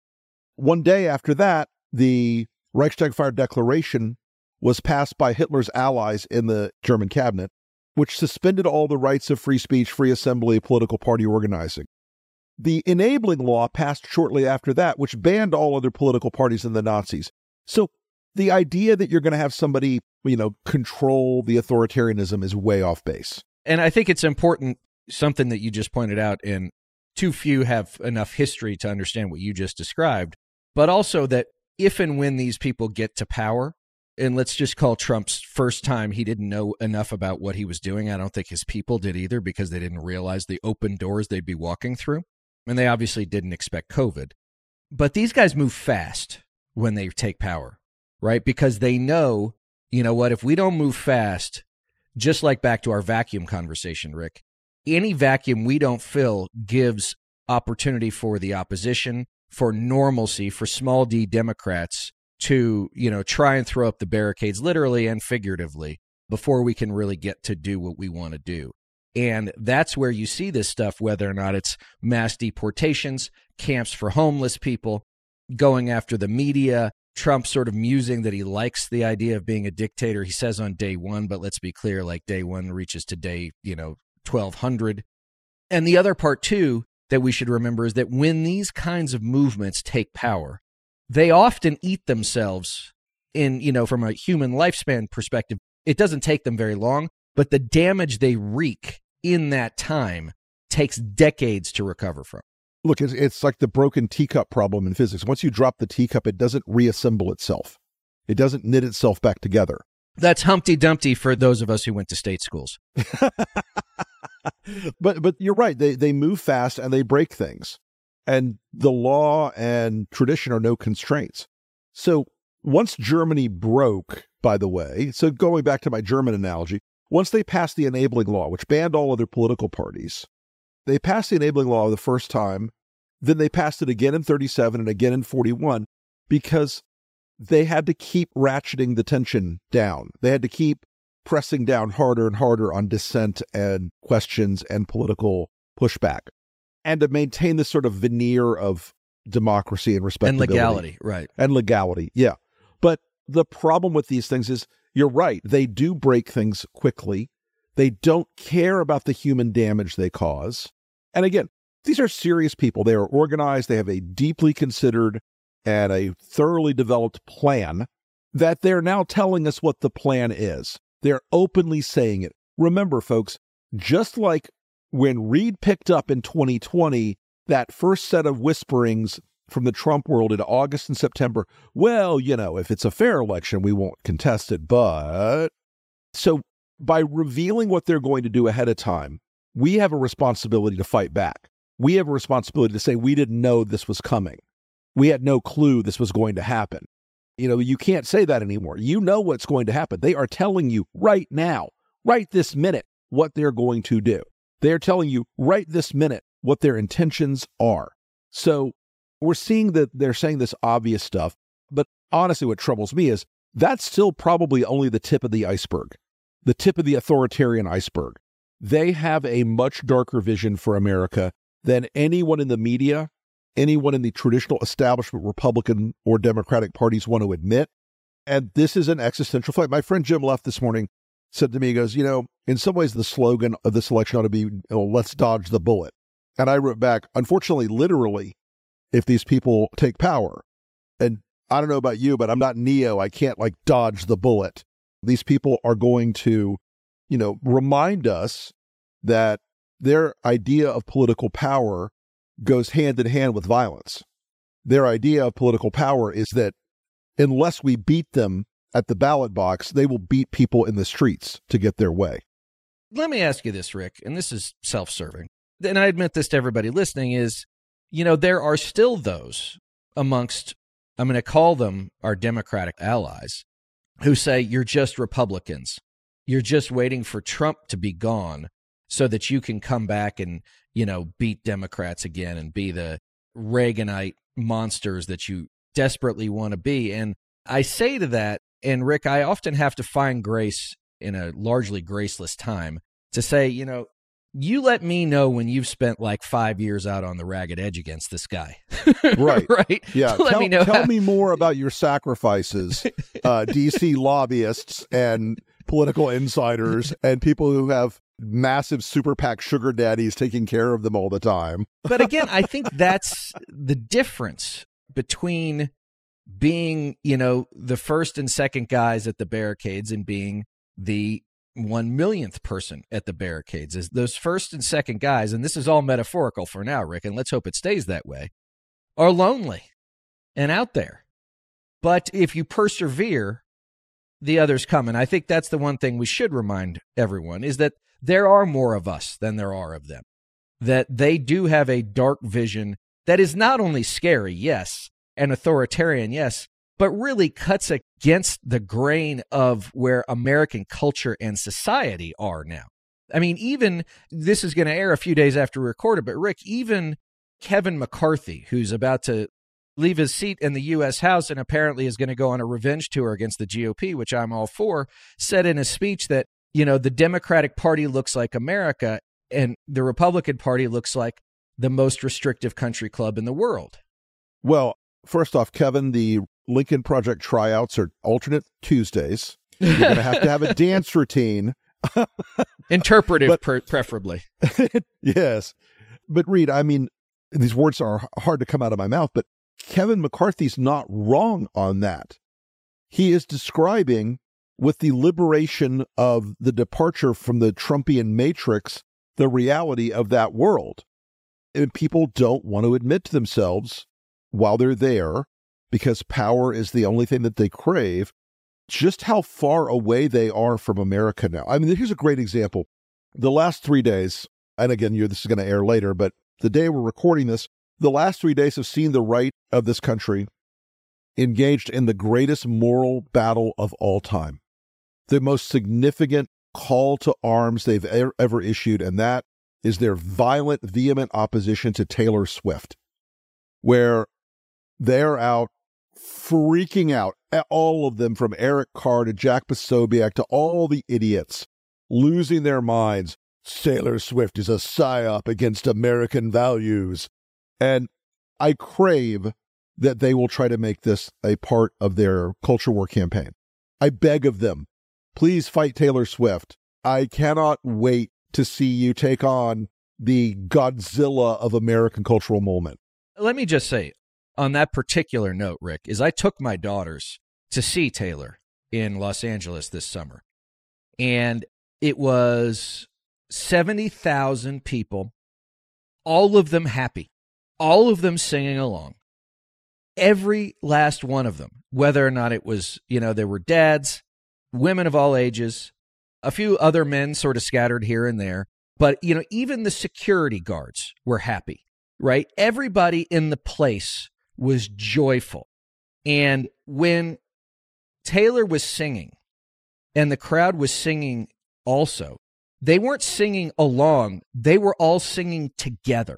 One day after that, the Reichstag fire declaration was passed by Hitler's allies in the German cabinet, which suspended all the rights of free speech, free assembly, political party organizing. The enabling law passed shortly after that, which banned all other political parties and the Nazis. So the idea that you're going to have somebody, you know, control the authoritarianism is way off base. And I think it's important, something that you just pointed out, and too few have enough history to understand what you just described, but also that if and when these people get to power, and let's just call Trump's first time, he didn't know enough about what he was doing. I don't think his people did either, because they didn't realize the open doors they'd be walking through. And they obviously didn't expect COVID. But these guys move fast when they take power, right? Because they know, you know what, if we don't move fast, just like back to our vacuum conversation, Rick, any vacuum we don't fill gives opportunity for the opposition, for normalcy, for small d Democrats to, you know, try and throw up the barricades literally and figuratively before we can really get to do what we want to do. And that's where you see this stuff, whether or not it's mass deportations, camps for homeless people, going after the media, Trump sort of musing that he likes the idea of being a dictator. He says on day one, but let's be clear, like day one reaches to day, you know, twelve hundred. And the other part, too, that we should remember is that when these kinds of movements take power, they often eat themselves in, you know, from a human lifespan perspective. It doesn't take them very long, but the damage they wreak in that time takes decades to recover from. Look, it's, it's like the broken teacup problem in physics. Once you drop the teacup, it doesn't reassemble itself. It doesn't knit itself back together. That's Humpty Dumpty for those of us who went to state schools. but but you're right. They they move fast and they break things. And the law and tradition are no constraints. So once Germany broke, by the way, so going back to my German analogy, once they passed the enabling law, which banned all other political parties, they passed the enabling law the first time, then they passed it again in thirty-seven and again in forty-one, because they had to keep ratcheting the tension down. They had to keep pressing down harder and harder on dissent and questions and political pushback, and to maintain this sort of veneer of democracy and respectability. And legality, right. And legality, yeah. But the problem with these things is, you're right, they do break things quickly. They don't care about the human damage they cause. And again, these are serious people. They are organized. They have a deeply considered and a thoroughly developed plan that they're now telling us what the plan is. They're openly saying it. Remember, folks, just like when Reid picked up in twenty twenty, that first set of whisperings from the Trump world in August and September, well, you know, if it's a fair election, we won't contest it, but... So by revealing what they're going to do ahead of time, we have a responsibility to fight back. We have a responsibility to say we didn't know this was coming. We had no clue this was going to happen. You know, you can't say that anymore. You know what's going to happen. They are telling you right now, right this minute, what they're going to do. They're telling you right this minute what their intentions are. So we're seeing that they're saying this obvious stuff, but honestly, what troubles me is that's still probably only the tip of the iceberg, the tip of the authoritarian iceberg. They have a much darker vision for America than anyone in the media, anyone in the traditional establishment Republican or Democratic parties want to admit. And this is an existential fight. My friend Jim Left this morning said to me, he goes, you know, in some ways the slogan of this election ought to be, oh, let's dodge the bullet. And I wrote back, unfortunately, literally, if these people take power. And I don't know about you, but I'm not Neo. I can't like dodge the bullet. These people are going to, you know, remind us that their idea of political power goes hand in hand with violence. Their idea of political power is that unless we beat them at the ballot box, they will beat people in the streets to get their way. Let me ask you this, Rick, and this is self-serving, and I admit this to everybody listening, is, you know, there are still those amongst, I'm going to call them our Democratic allies, who say you're just Republicans. You're just waiting for Trump to be gone so that you can come back and, you know, beat Democrats again and be the Reaganite monsters that you desperately want to be. And I say to that, and Rick, I often have to find grace in a largely graceless time to say, you know, you let me know when you've spent like five years out on the ragged edge against this guy. Right. Right. Yeah. Let tell me know tell how- me more about your sacrifices, uh, D C lobbyists and political insiders and people who have massive super PAC sugar daddies taking care of them all the time. But again, I think that's the difference between being, you know, the first and second guys at the barricades and being the one millionth person at the barricades. Is those first and second guys, and this is all metaphorical for now, Rick, and let's hope it stays that way, are lonely and out there. But if you persevere, the others come. And I think that's the one thing we should remind everyone, is that there are more of us than there are of them, that they do have a dark vision that is not only scary, yes, and authoritarian, yes, but really cuts against the grain of where American culture and society are now. I mean, even, this is going to air a few days after we recorded, but Rick, even Kevin McCarthy, who's about to leave his seat in the U S House and apparently is going to go on a revenge tour against the G O P, which I'm all for, said in a speech that, you know, the Democratic Party looks like America and the Republican Party looks like the most restrictive country club in the world. Well, first off, Kevin, the Lincoln Project tryouts are alternate Tuesdays. You're going to have to have a dance routine. Interpretive, But- pre- preferably. Yes. But Reid, I mean, these words are hard to come out of my mouth, but Kevin McCarthy's not wrong on that. He is describing, with the liberation of the departure from the Trumpian matrix, the reality of that world. And people don't want to admit to themselves while they're there, because power is the only thing that they crave, just how far away they are from America now. I mean, here's a great example. The last three days, and again, you're, this is going to air later, but the day we're recording this, the last three days have seen the right of this country engaged in the greatest moral battle of all time. The most significant call to arms they've ever, ever issued, and that is their violent, vehement opposition to Taylor Swift, where they're out freaking out, all of them, from Eric Carr to Jack Posobiec to all the idiots, losing their minds. Taylor Swift is a psyop against American values. And I crave that they will try to make this a part of their culture war campaign. I beg of them, please fight Taylor Swift. I cannot wait to see you take on the Godzilla of American cultural moment. Let me just say, on that particular note, Rick, is I took my daughters to see Taylor in Los Angeles this summer. And it was seventy thousand people, all of them happy, all of them singing along. Every last one of them, whether or not it was, you know, there were dads, women of all ages, a few other men sort of scattered here and there. But, you know, even the security guards were happy, right? Everybody in the place was joyful. And when Taylor was singing and the crowd was singing also, they weren't singing along. They were all singing together.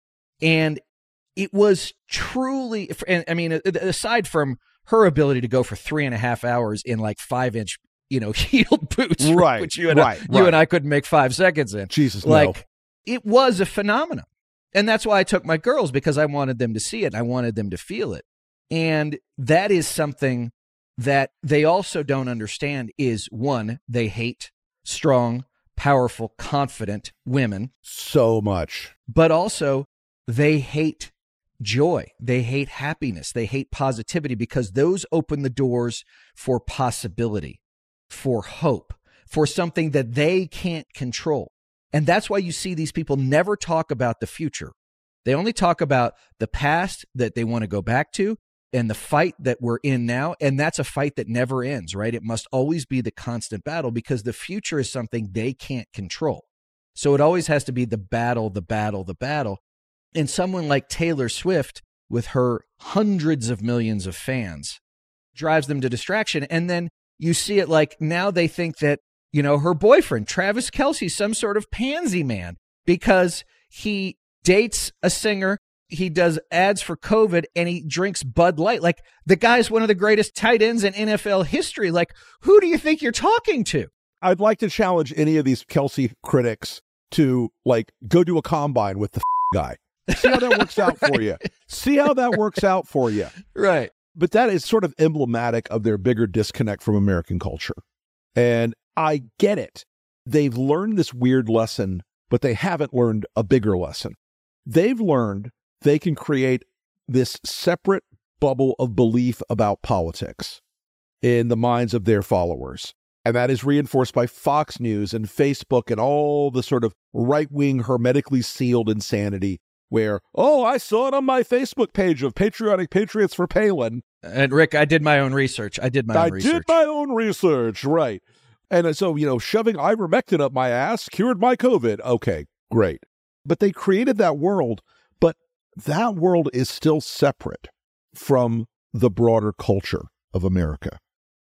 And it was truly, and I mean, aside from her ability to go for three and a half hours in like five inch, you know, heeled boots, right, which you and, right, I, right. you and I couldn't make five seconds in. Jesus, like, no. It was a phenomenon. And that's why I took my girls, because I wanted them to see it. And I wanted them to feel it. And that is something that they also don't understand is, one, they hate strong, powerful, confident women. So much. But also they hate joy. They hate happiness. They hate positivity, because those open the doors for possibility, for hope, for something that they can't control. And that's why you see these people never talk about the future. They only talk about the past that they want to go back to and the fight that we're in now. And that's a fight that never ends, right? It must always be the constant battle, because the future is something they can't control. So it always has to be the battle, the battle, the battle. And someone like Taylor Swift, with her hundreds of millions of fans, drives them to distraction. And then you see it like now they think that, you know, her boyfriend, Travis Kelce, some sort of pansy man, because he dates a singer, he does ads for COVID, and he drinks Bud Light. Like, the guy's one of the greatest tight ends in N F L history. Like, who do you think you're talking to? I'd like to challenge any of these Kelce critics to, like, go do a combine with the guy. See how that works out right. for you. See how that works out for you. Right. But that is sort of emblematic of their bigger disconnect from American culture. And I get it. They've learned this weird lesson, but they haven't learned a bigger lesson. They've learned they can create this separate bubble of belief about politics in the minds of their followers. And that is reinforced by Fox News and Facebook and all the sort of right-wing, hermetically sealed insanity where, oh, I saw it on my Facebook page of Patriotic Patriots for Palin. And Rick, I did my own research. I did my I own research. I did my own research, right. And so, you know, shoving ivermectin up my ass cured my COVID. Okay, great. But they created that world, but that world is still separate from the broader culture of America.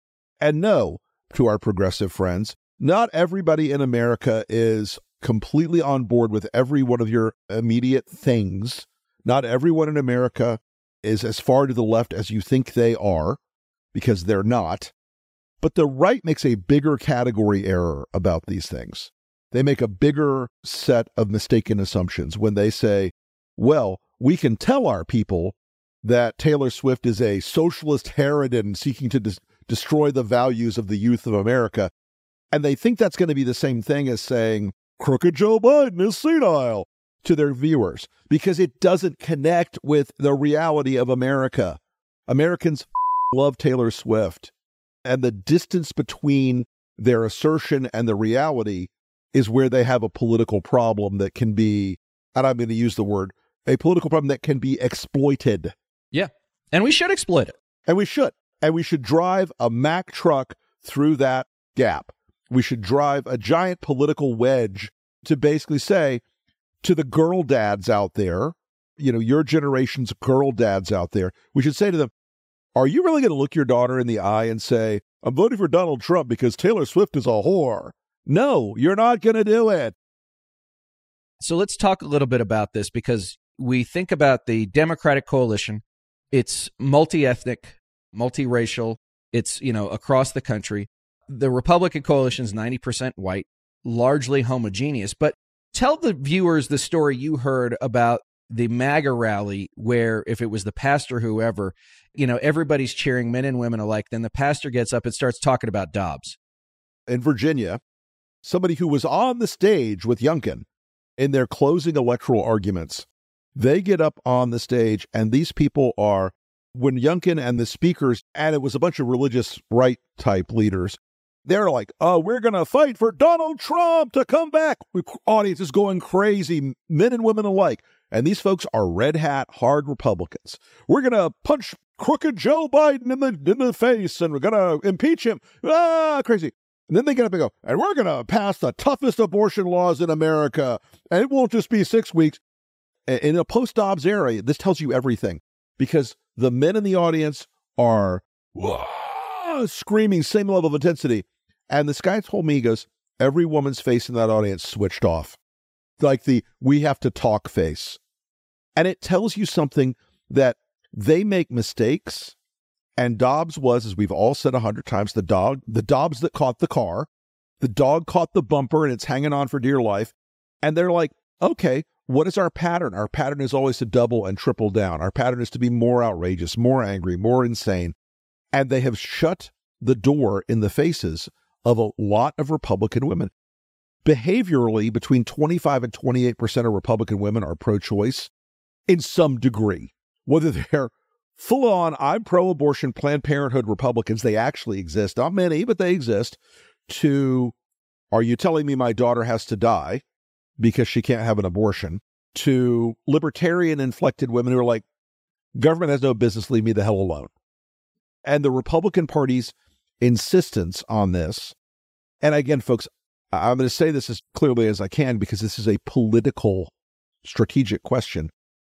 And no, to our progressive friends, not everybody in America is completely on board with every one of your immediate things. Not everyone in America is as far to the left as you think they are, because they're not. But the right makes a bigger category error about these things. They make a bigger set of mistaken assumptions when they say, well, we can tell our people that Taylor Swift is a socialist harridan seeking to dis- destroy the values of the youth of America. And they think that's going to be the same thing as saying, crooked Joe Biden is senile to their viewers, because it doesn't connect with the reality of America. Americans love Taylor Swift. And the distance between their assertion and the reality is where they have a political problem that can be, and I'm going to use the word, a political problem that can be exploited. Yeah. And we should exploit it. And we should. And we should drive a Mack truck through that gap. We should drive a giant political wedge to basically say to the girl dads out there, you know, your generation's girl dads out there, we should say to them, are you really going to look your daughter in the eye and say, I'm voting for Donald Trump because Taylor Swift is a whore? No, you're not going to do it. So let's talk a little bit about this, because we think about the Democratic coalition. It's multi-ethnic, multiracial. It's, you know, across the country. The Republican coalition is ninety percent white, largely homogeneous. But tell the viewers the story you heard about the MAGA rally, where if it was the pastor, whoever, you know, everybody's cheering, men and women alike. Then the pastor gets up and starts talking about Dobbs. In Virginia, somebody who was on the stage with Youngkin in their closing electoral arguments, they get up on the stage, and these people are, when Youngkin and the speakers, and it was a bunch of religious right type leaders, they're like, oh, we're going to fight for Donald Trump to come back. The audience is going crazy, men and women alike. And these folks are red hat, hard Republicans. We're going to punch crooked Joe Biden in the in the face, and we're going to impeach him. Ah, crazy. And then they get up and go, and we're going to pass the toughest abortion laws in America. And it won't just be six weeks. In a post-Dobbs era, this tells you everything, because the men in the audience are whoa, screaming, same level of intensity. And this guy told me, he goes, every woman's face in that audience switched off. Like the we have to talk face. And it tells you something, that they make mistakes. And Dobbs was, as we've all said a hundred times, the dog, the Dobbs that caught the car. The dog caught the bumper and it's hanging on for dear life. And they're like, okay, what is our pattern? Our pattern is always to double and triple down. Our pattern is to be more outrageous, more angry, more insane. And they have shut the door in the faces of a lot of Republican women. Behaviorally, between twenty-five and twenty-eight percent of Republican women are pro-choice in some degree. Whether they're full-on, I'm pro-abortion, Planned Parenthood Republicans, they actually exist. Not many, but they exist. To, are you telling me my daughter has to die because she can't have an abortion? To libertarian-inflected women who are like, government has no business, leave me the hell alone. And the Republican Party's insistence on this, and again, folks, I'm going to say this as clearly as I can because this is a political, strategic question.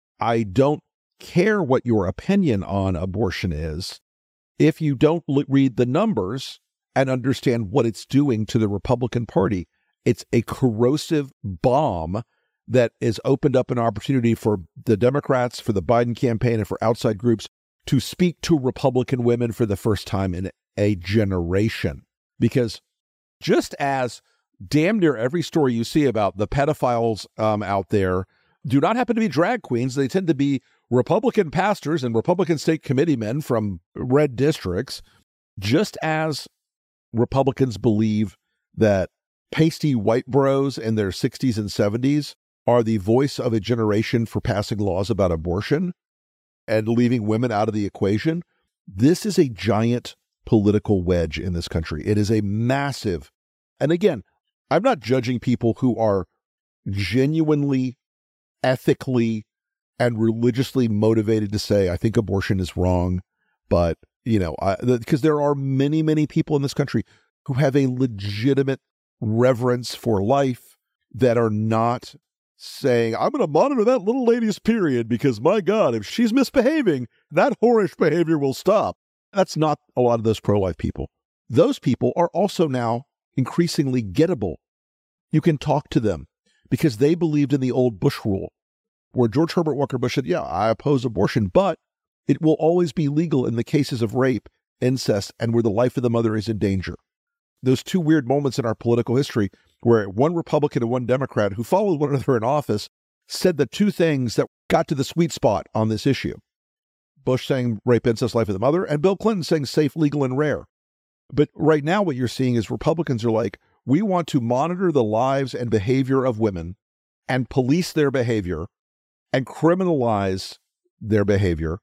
I don't care what your opinion on abortion is if you don't l- read the numbers and understand what it's doing to the Republican Party. It's a corrosive bomb that has opened up an opportunity for the Democrats, for the Biden campaign, and for outside groups to speak to Republican women for the first time in a generation. Because just as damn near every story you see about the pedophiles um, out there do not happen to be drag queens, they tend to be Republican pastors and Republican state committeemen from red districts. Just as Republicans believe that pasty white bros in their sixties and seventies are the voice of a generation for passing laws about abortion and leaving women out of the equation, this is a giant political wedge in this country. It is a massive, and again, I'm not judging people who are genuinely, ethically, and religiously motivated to say, I think abortion is wrong, but, you know, because there are many, many people in this country who have a legitimate reverence for life that are not saying, I'm going to monitor that little lady's period because, my God, if she's misbehaving, that whorish behavior will stop. That's not a lot of those pro-life people. Those people are also now increasingly gettable. You can talk to them because they believed in the old Bush rule, where George Herbert Walker Bush said, yeah, I oppose abortion, but it will always be legal in the cases of rape, incest, and where the life of the mother is in danger. Those two weird moments in our political history where one Republican and one Democrat who followed one another in office said the two things that got to the sweet spot on this issue. Bush saying rape, incest, life of the mother, and Bill Clinton saying safe, legal, and rare. But right now what you're seeing is Republicans are like, we want to monitor the lives and behavior of women and police their behavior and criminalize their behavior.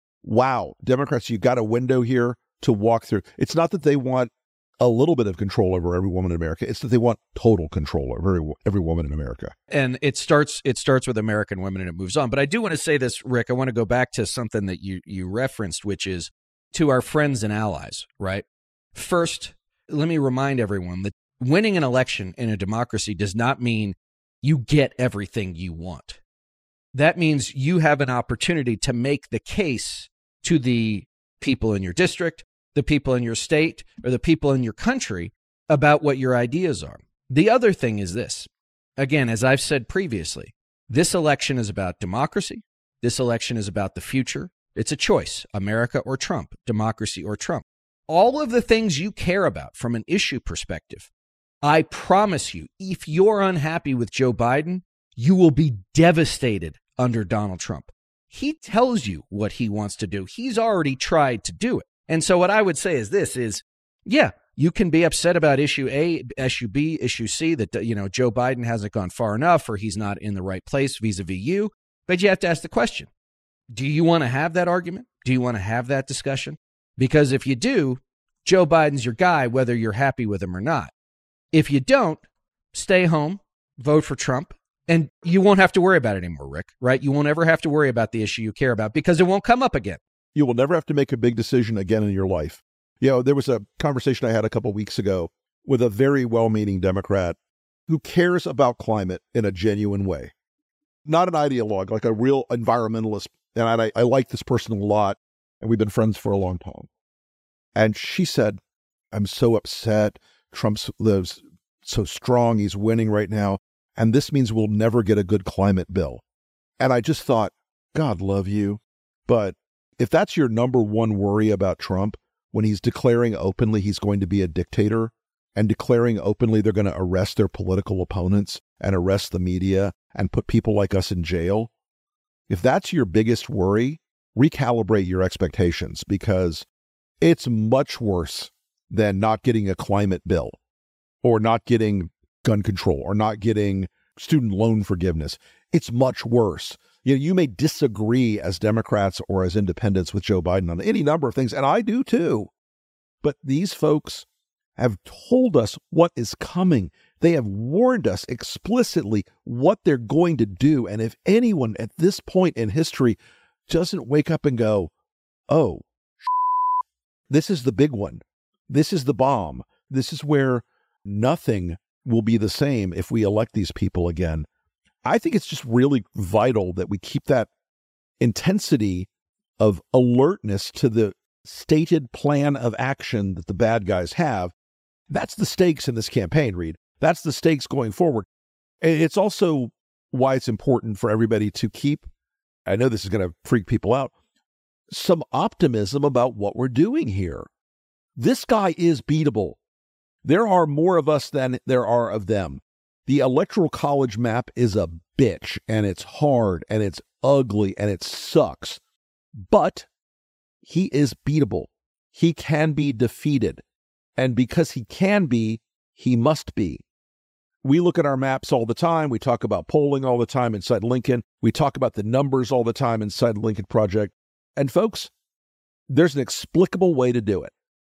Wow, Democrats, you got a window here to walk through. It's not that they want a little bit of control over every woman in America. It's that they want total control over every, every woman in America. And it starts it starts with American women and it moves on. But I do want to say this, Rick. I want to go back to something that you you referenced, which is to our friends and allies, right? First, let me remind everyone that winning an election in a democracy does not mean you get everything you want. That means you have an opportunity to make the case to the people in your district, the people in your state, or the people in your country about what your ideas are. The other thing is this. Again, as I've said previously, this election is about democracy. This election is about the future. It's a choice, America or Trump, democracy or Trump. All of the things you care about from an issue perspective, I promise you, if you're unhappy with Joe Biden, you will be devastated under Donald Trump. He tells you what he wants to do. He's already tried to do it. And so what I would say is this is, yeah, you can be upset about issue A, issue B, issue C, that, you know, Joe Biden hasn't gone far enough or he's not in the right place vis-a-vis you. But you have to ask the question, do you want to have that argument? Do you want to have that discussion? Because if you do, Joe Biden's your guy, whether you're happy with him or not. If you don't, stay home, vote for Trump, and you won't have to worry about it anymore, Rick, right? You won't ever have to worry about the issue you care about because it won't come up again. You will never have to make a big decision again in your life. You know, there was a conversation I had a couple of weeks ago with a very well-meaning Democrat who cares about climate in a genuine way. Not an ideologue, like a real environmentalist. And I, I like this person a lot, and we've been friends for a long time. And she said, I'm so upset. Trump lives so strong. He's winning right now. And this means we'll never get a good climate bill. And I just thought, God love you. But if that's your number one worry about Trump, when he's declaring openly he's going to be a dictator and declaring openly they're going to arrest their political opponents and arrest the media and put people like us in jail, if that's your biggest worry, recalibrate your expectations, because it's much worse than not getting a climate bill or not getting gun control or not getting student loan forgiveness. It's much worse. You know, you may disagree as Democrats or as independents with Joe Biden on any number of things, and I do too. But these folks have told us what is coming. They have warned us explicitly what they're going to do. And if anyone at this point in history doesn't wake up and go, oh, this is the big one. This is the bomb. This is where nothing will be the same if we elect these people again. I think it's just really vital that we keep that intensity of alertness to the stated plan of action that the bad guys have. That's the stakes in this campaign, Reed. That's the stakes going forward. It's also why it's important for everybody to keep, I know this is going to freak people out, some optimism about what we're doing here. This guy is beatable. There are more of us than there are of them. The Electoral College map is a bitch, and it's hard, and it's ugly, and it sucks. But he is beatable. He can be defeated. And because he can be, he must be. We look at our maps all the time. We talk about polling all the time inside Lincoln. We talk about the numbers all the time inside the Lincoln Project. And folks, there's an explicable way to do it.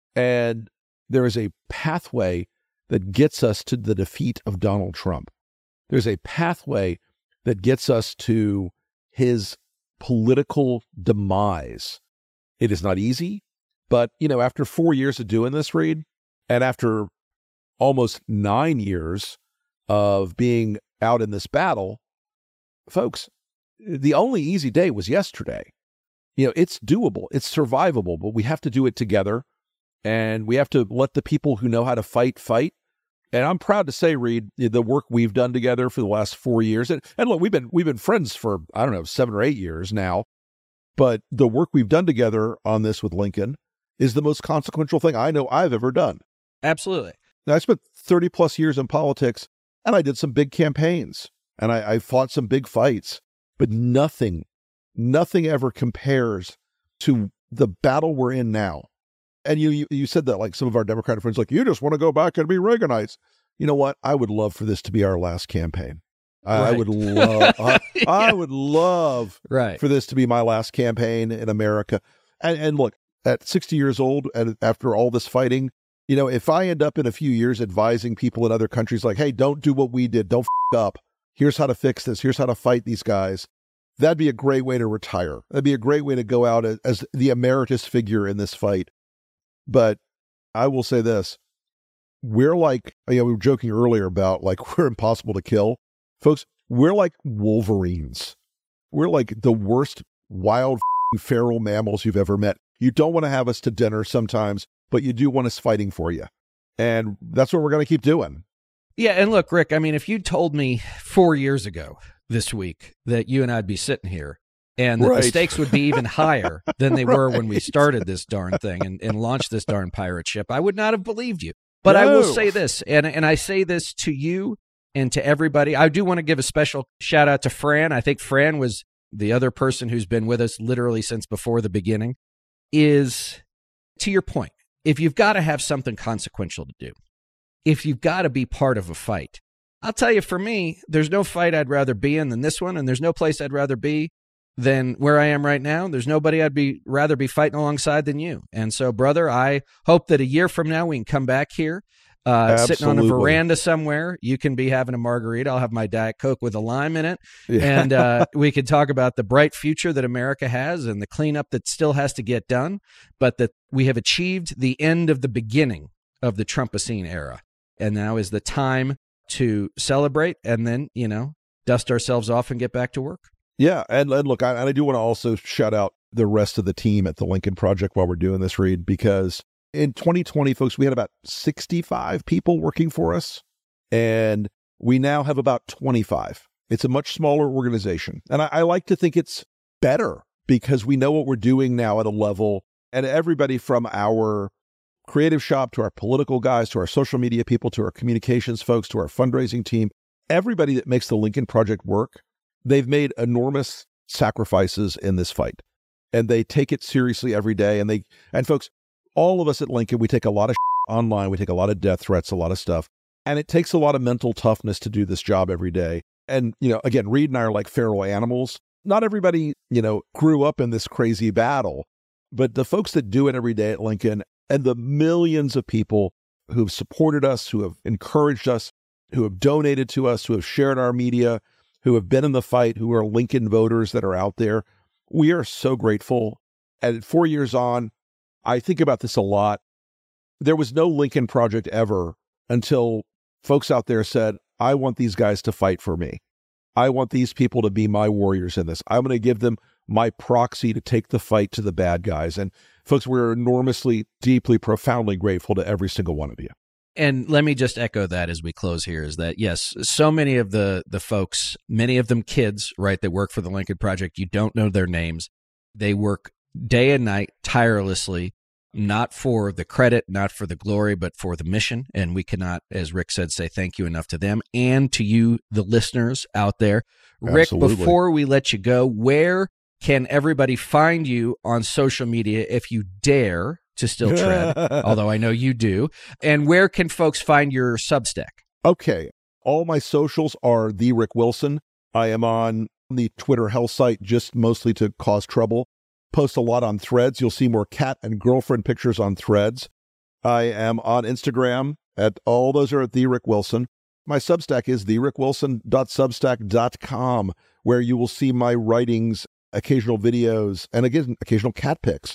And there is a pathway that gets us to the defeat of Donald Trump. There's a pathway that gets us to his political demise. It is not easy, but, you know, after four years of doing this, Reed, and after almost nine years of being out in this battle, folks, the only easy day was yesterday. You know, it's doable, it's survivable, but we have to do it together, and we have to let the people who know how to fight, fight. And I'm proud to say, Reed, the work we've done together for the last four years, and, and look, we've been we've been friends for, I don't know, seven or eight years now, but the work we've done together on this with Lincoln is the most consequential thing I know I've ever done. Absolutely. Now, I spent thirty plus years in politics, and I did some big campaigns, and I, I fought some big fights, but nothing, nothing ever compares to the battle we're in now. And you, you you said that, like some of our Democratic friends, like, you just want to go back and be Reaganites. You know what? I would love for this to be our last campaign. I, right. I would love, I, yeah. I would love right. for this to be my last campaign in America. And, and look, at sixty years old, and after all this fighting, you know, if I end up in a few years advising people in other countries, like, hey, don't do what we did, don't f up. Here's how to fix this. Here's how to fight these guys. That'd be a great way to retire. That'd be a great way to go out as, as the emeritus figure in this fight. But I will say this, we're like, you know, we were joking earlier about like, we're impossible to kill. Folks, we're like Wolverines. We're like the worst wild feral mammals you've ever met. You don't want to have us to dinner sometimes, but you do want us fighting for you. And that's what we're going to keep doing. Yeah, and look, Rick, I mean, if you told me four years ago this week that you and I'd be sitting here and that Right. the stakes would be even higher than they were when we Right. started this darn thing and, and launched this darn pirate ship, I would not have believed you. But I will No. say this, and, and I say this to you and to everybody. I do want to give a special shout out to Fran. I think Fran was the other person who's been with us literally since before the beginning. Is, to your point, if you've got to have something consequential to do, if you've got to be part of a fight, I'll tell you, for me, there's no fight I'd rather be in than this one, and there's no place I'd rather be than where I am right now. There's nobody I'd be rather be fighting alongside than you. And so, brother, I hope that a year from now we can come back here, uh, sitting on a Absolutely. veranda somewhere. You can be having a margarita. I'll have my Diet Coke with a lime in it. Yeah. And uh, we could talk about the bright future that America has and the cleanup that still has to get done, but that we have achieved the end of the beginning of the Trumpocene era. And now is the time to celebrate and then, you know, dust ourselves off and get back to work. Yeah, and, and look, I, and I do want to also shout out the rest of the team at the Lincoln Project while we're doing this, Reed, because in twenty twenty, folks, we had about sixty-five people working for us, and we now have about twenty-five. It's a much smaller organization, and I, I like to think it's better because we know what we're doing now at a level, and everybody from our creative shop to our political guys to our social media people to our communications folks to our fundraising team, everybody that makes the Lincoln Project work, they've made enormous sacrifices in this fight, and they take it seriously every day. And they, and folks, all of us at Lincoln, we take a lot of shit online. We take a lot of death threats, a lot of stuff, and it takes a lot of mental toughness to do this job every day. And, you know, again, Reed and I are like feral animals. Not everybody, you know, grew up in this crazy battle, but the folks that do it every day at Lincoln and the millions of people who've supported us, who have encouraged us, who have donated to us, who have shared our media, who have been in the fight, who are Lincoln voters that are out there. We are so grateful. And four years on, I think about this a lot. There was no Lincoln Project ever until folks out there said, I want these guys to fight for me. I want these people to be my warriors in this. I'm going to give them my proxy to take the fight to the bad guys. And folks, we're enormously, deeply, profoundly grateful to every single one of you. And let me just echo that as we close here is that, yes, so many of the the folks, many of them kids, right, that work for the Lincoln Project, you don't know their names. They work day and night tirelessly, not for the credit, not for the glory, but for the mission. And we cannot, as Rick said, say thank you enough to them and to you, the listeners out there. Rick, Absolutely. before we let you go, where can everybody find you on social media if you dare to still tread, although I know you do? And where can folks find your Substack? Okay. All my socials are the Rick Wilson. I am on the Twitter hell site just mostly to cause trouble. Post a lot on Threads. You'll see more cat and girlfriend pictures on Threads. I am on Instagram. At all those are at the Rick Wilson. My Substack is the rick wilson dot substack dot com, where you will see my writings, occasional videos, and again, occasional cat pics.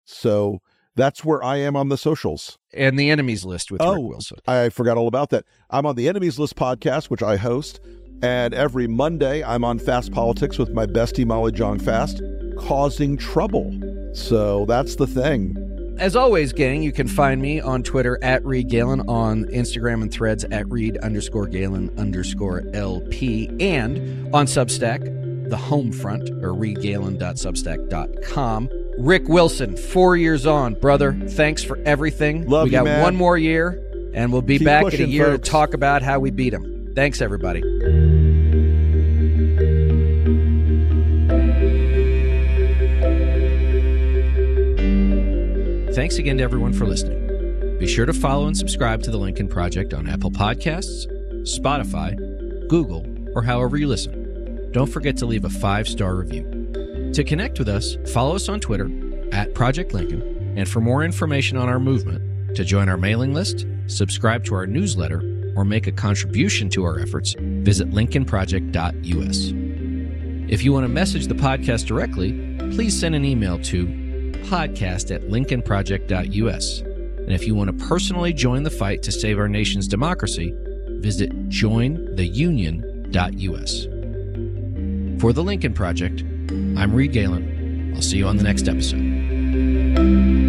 So that's where I am on the socials. And the enemies list with Oh, Rick Wilson. I forgot all about that. I'm on the Enemies List podcast, which I host. And every Monday, I'm on Fast Politics with my bestie, Molly Jong Fast, causing trouble. So that's the thing. As always, gang, you can find me on Twitter at Reed Galen, on Instagram and Threads at Reed underscore Galen underscore L P, and on Substack, the home front, or reed galen dot substack dot com. Rick Wilson, four years on, brother. Thanks for everything. Love we you, got man. one more year, and we'll be Keep back in pushing, a year folks. to talk about how we beat them. Thanks, everybody. Thanks again to everyone for listening. Be sure to follow and subscribe to The Lincoln Project on Apple Podcasts, Spotify, Google, or however you listen. Don't forget to leave a five-star review. To connect with us, follow us on Twitter at Project Lincoln, and for more information on our movement, to join our mailing list, subscribe to our newsletter, or make a contribution to our efforts, visit lincoln project dot U S. If you want to message the podcast directly, please send an email to podcast at lincoln project dot U S. And if you want to personally join the fight to save our nation's democracy, visit join the union dot U S. For the Lincoln Project, I'm Reed Galen. I'll see you on the next episode.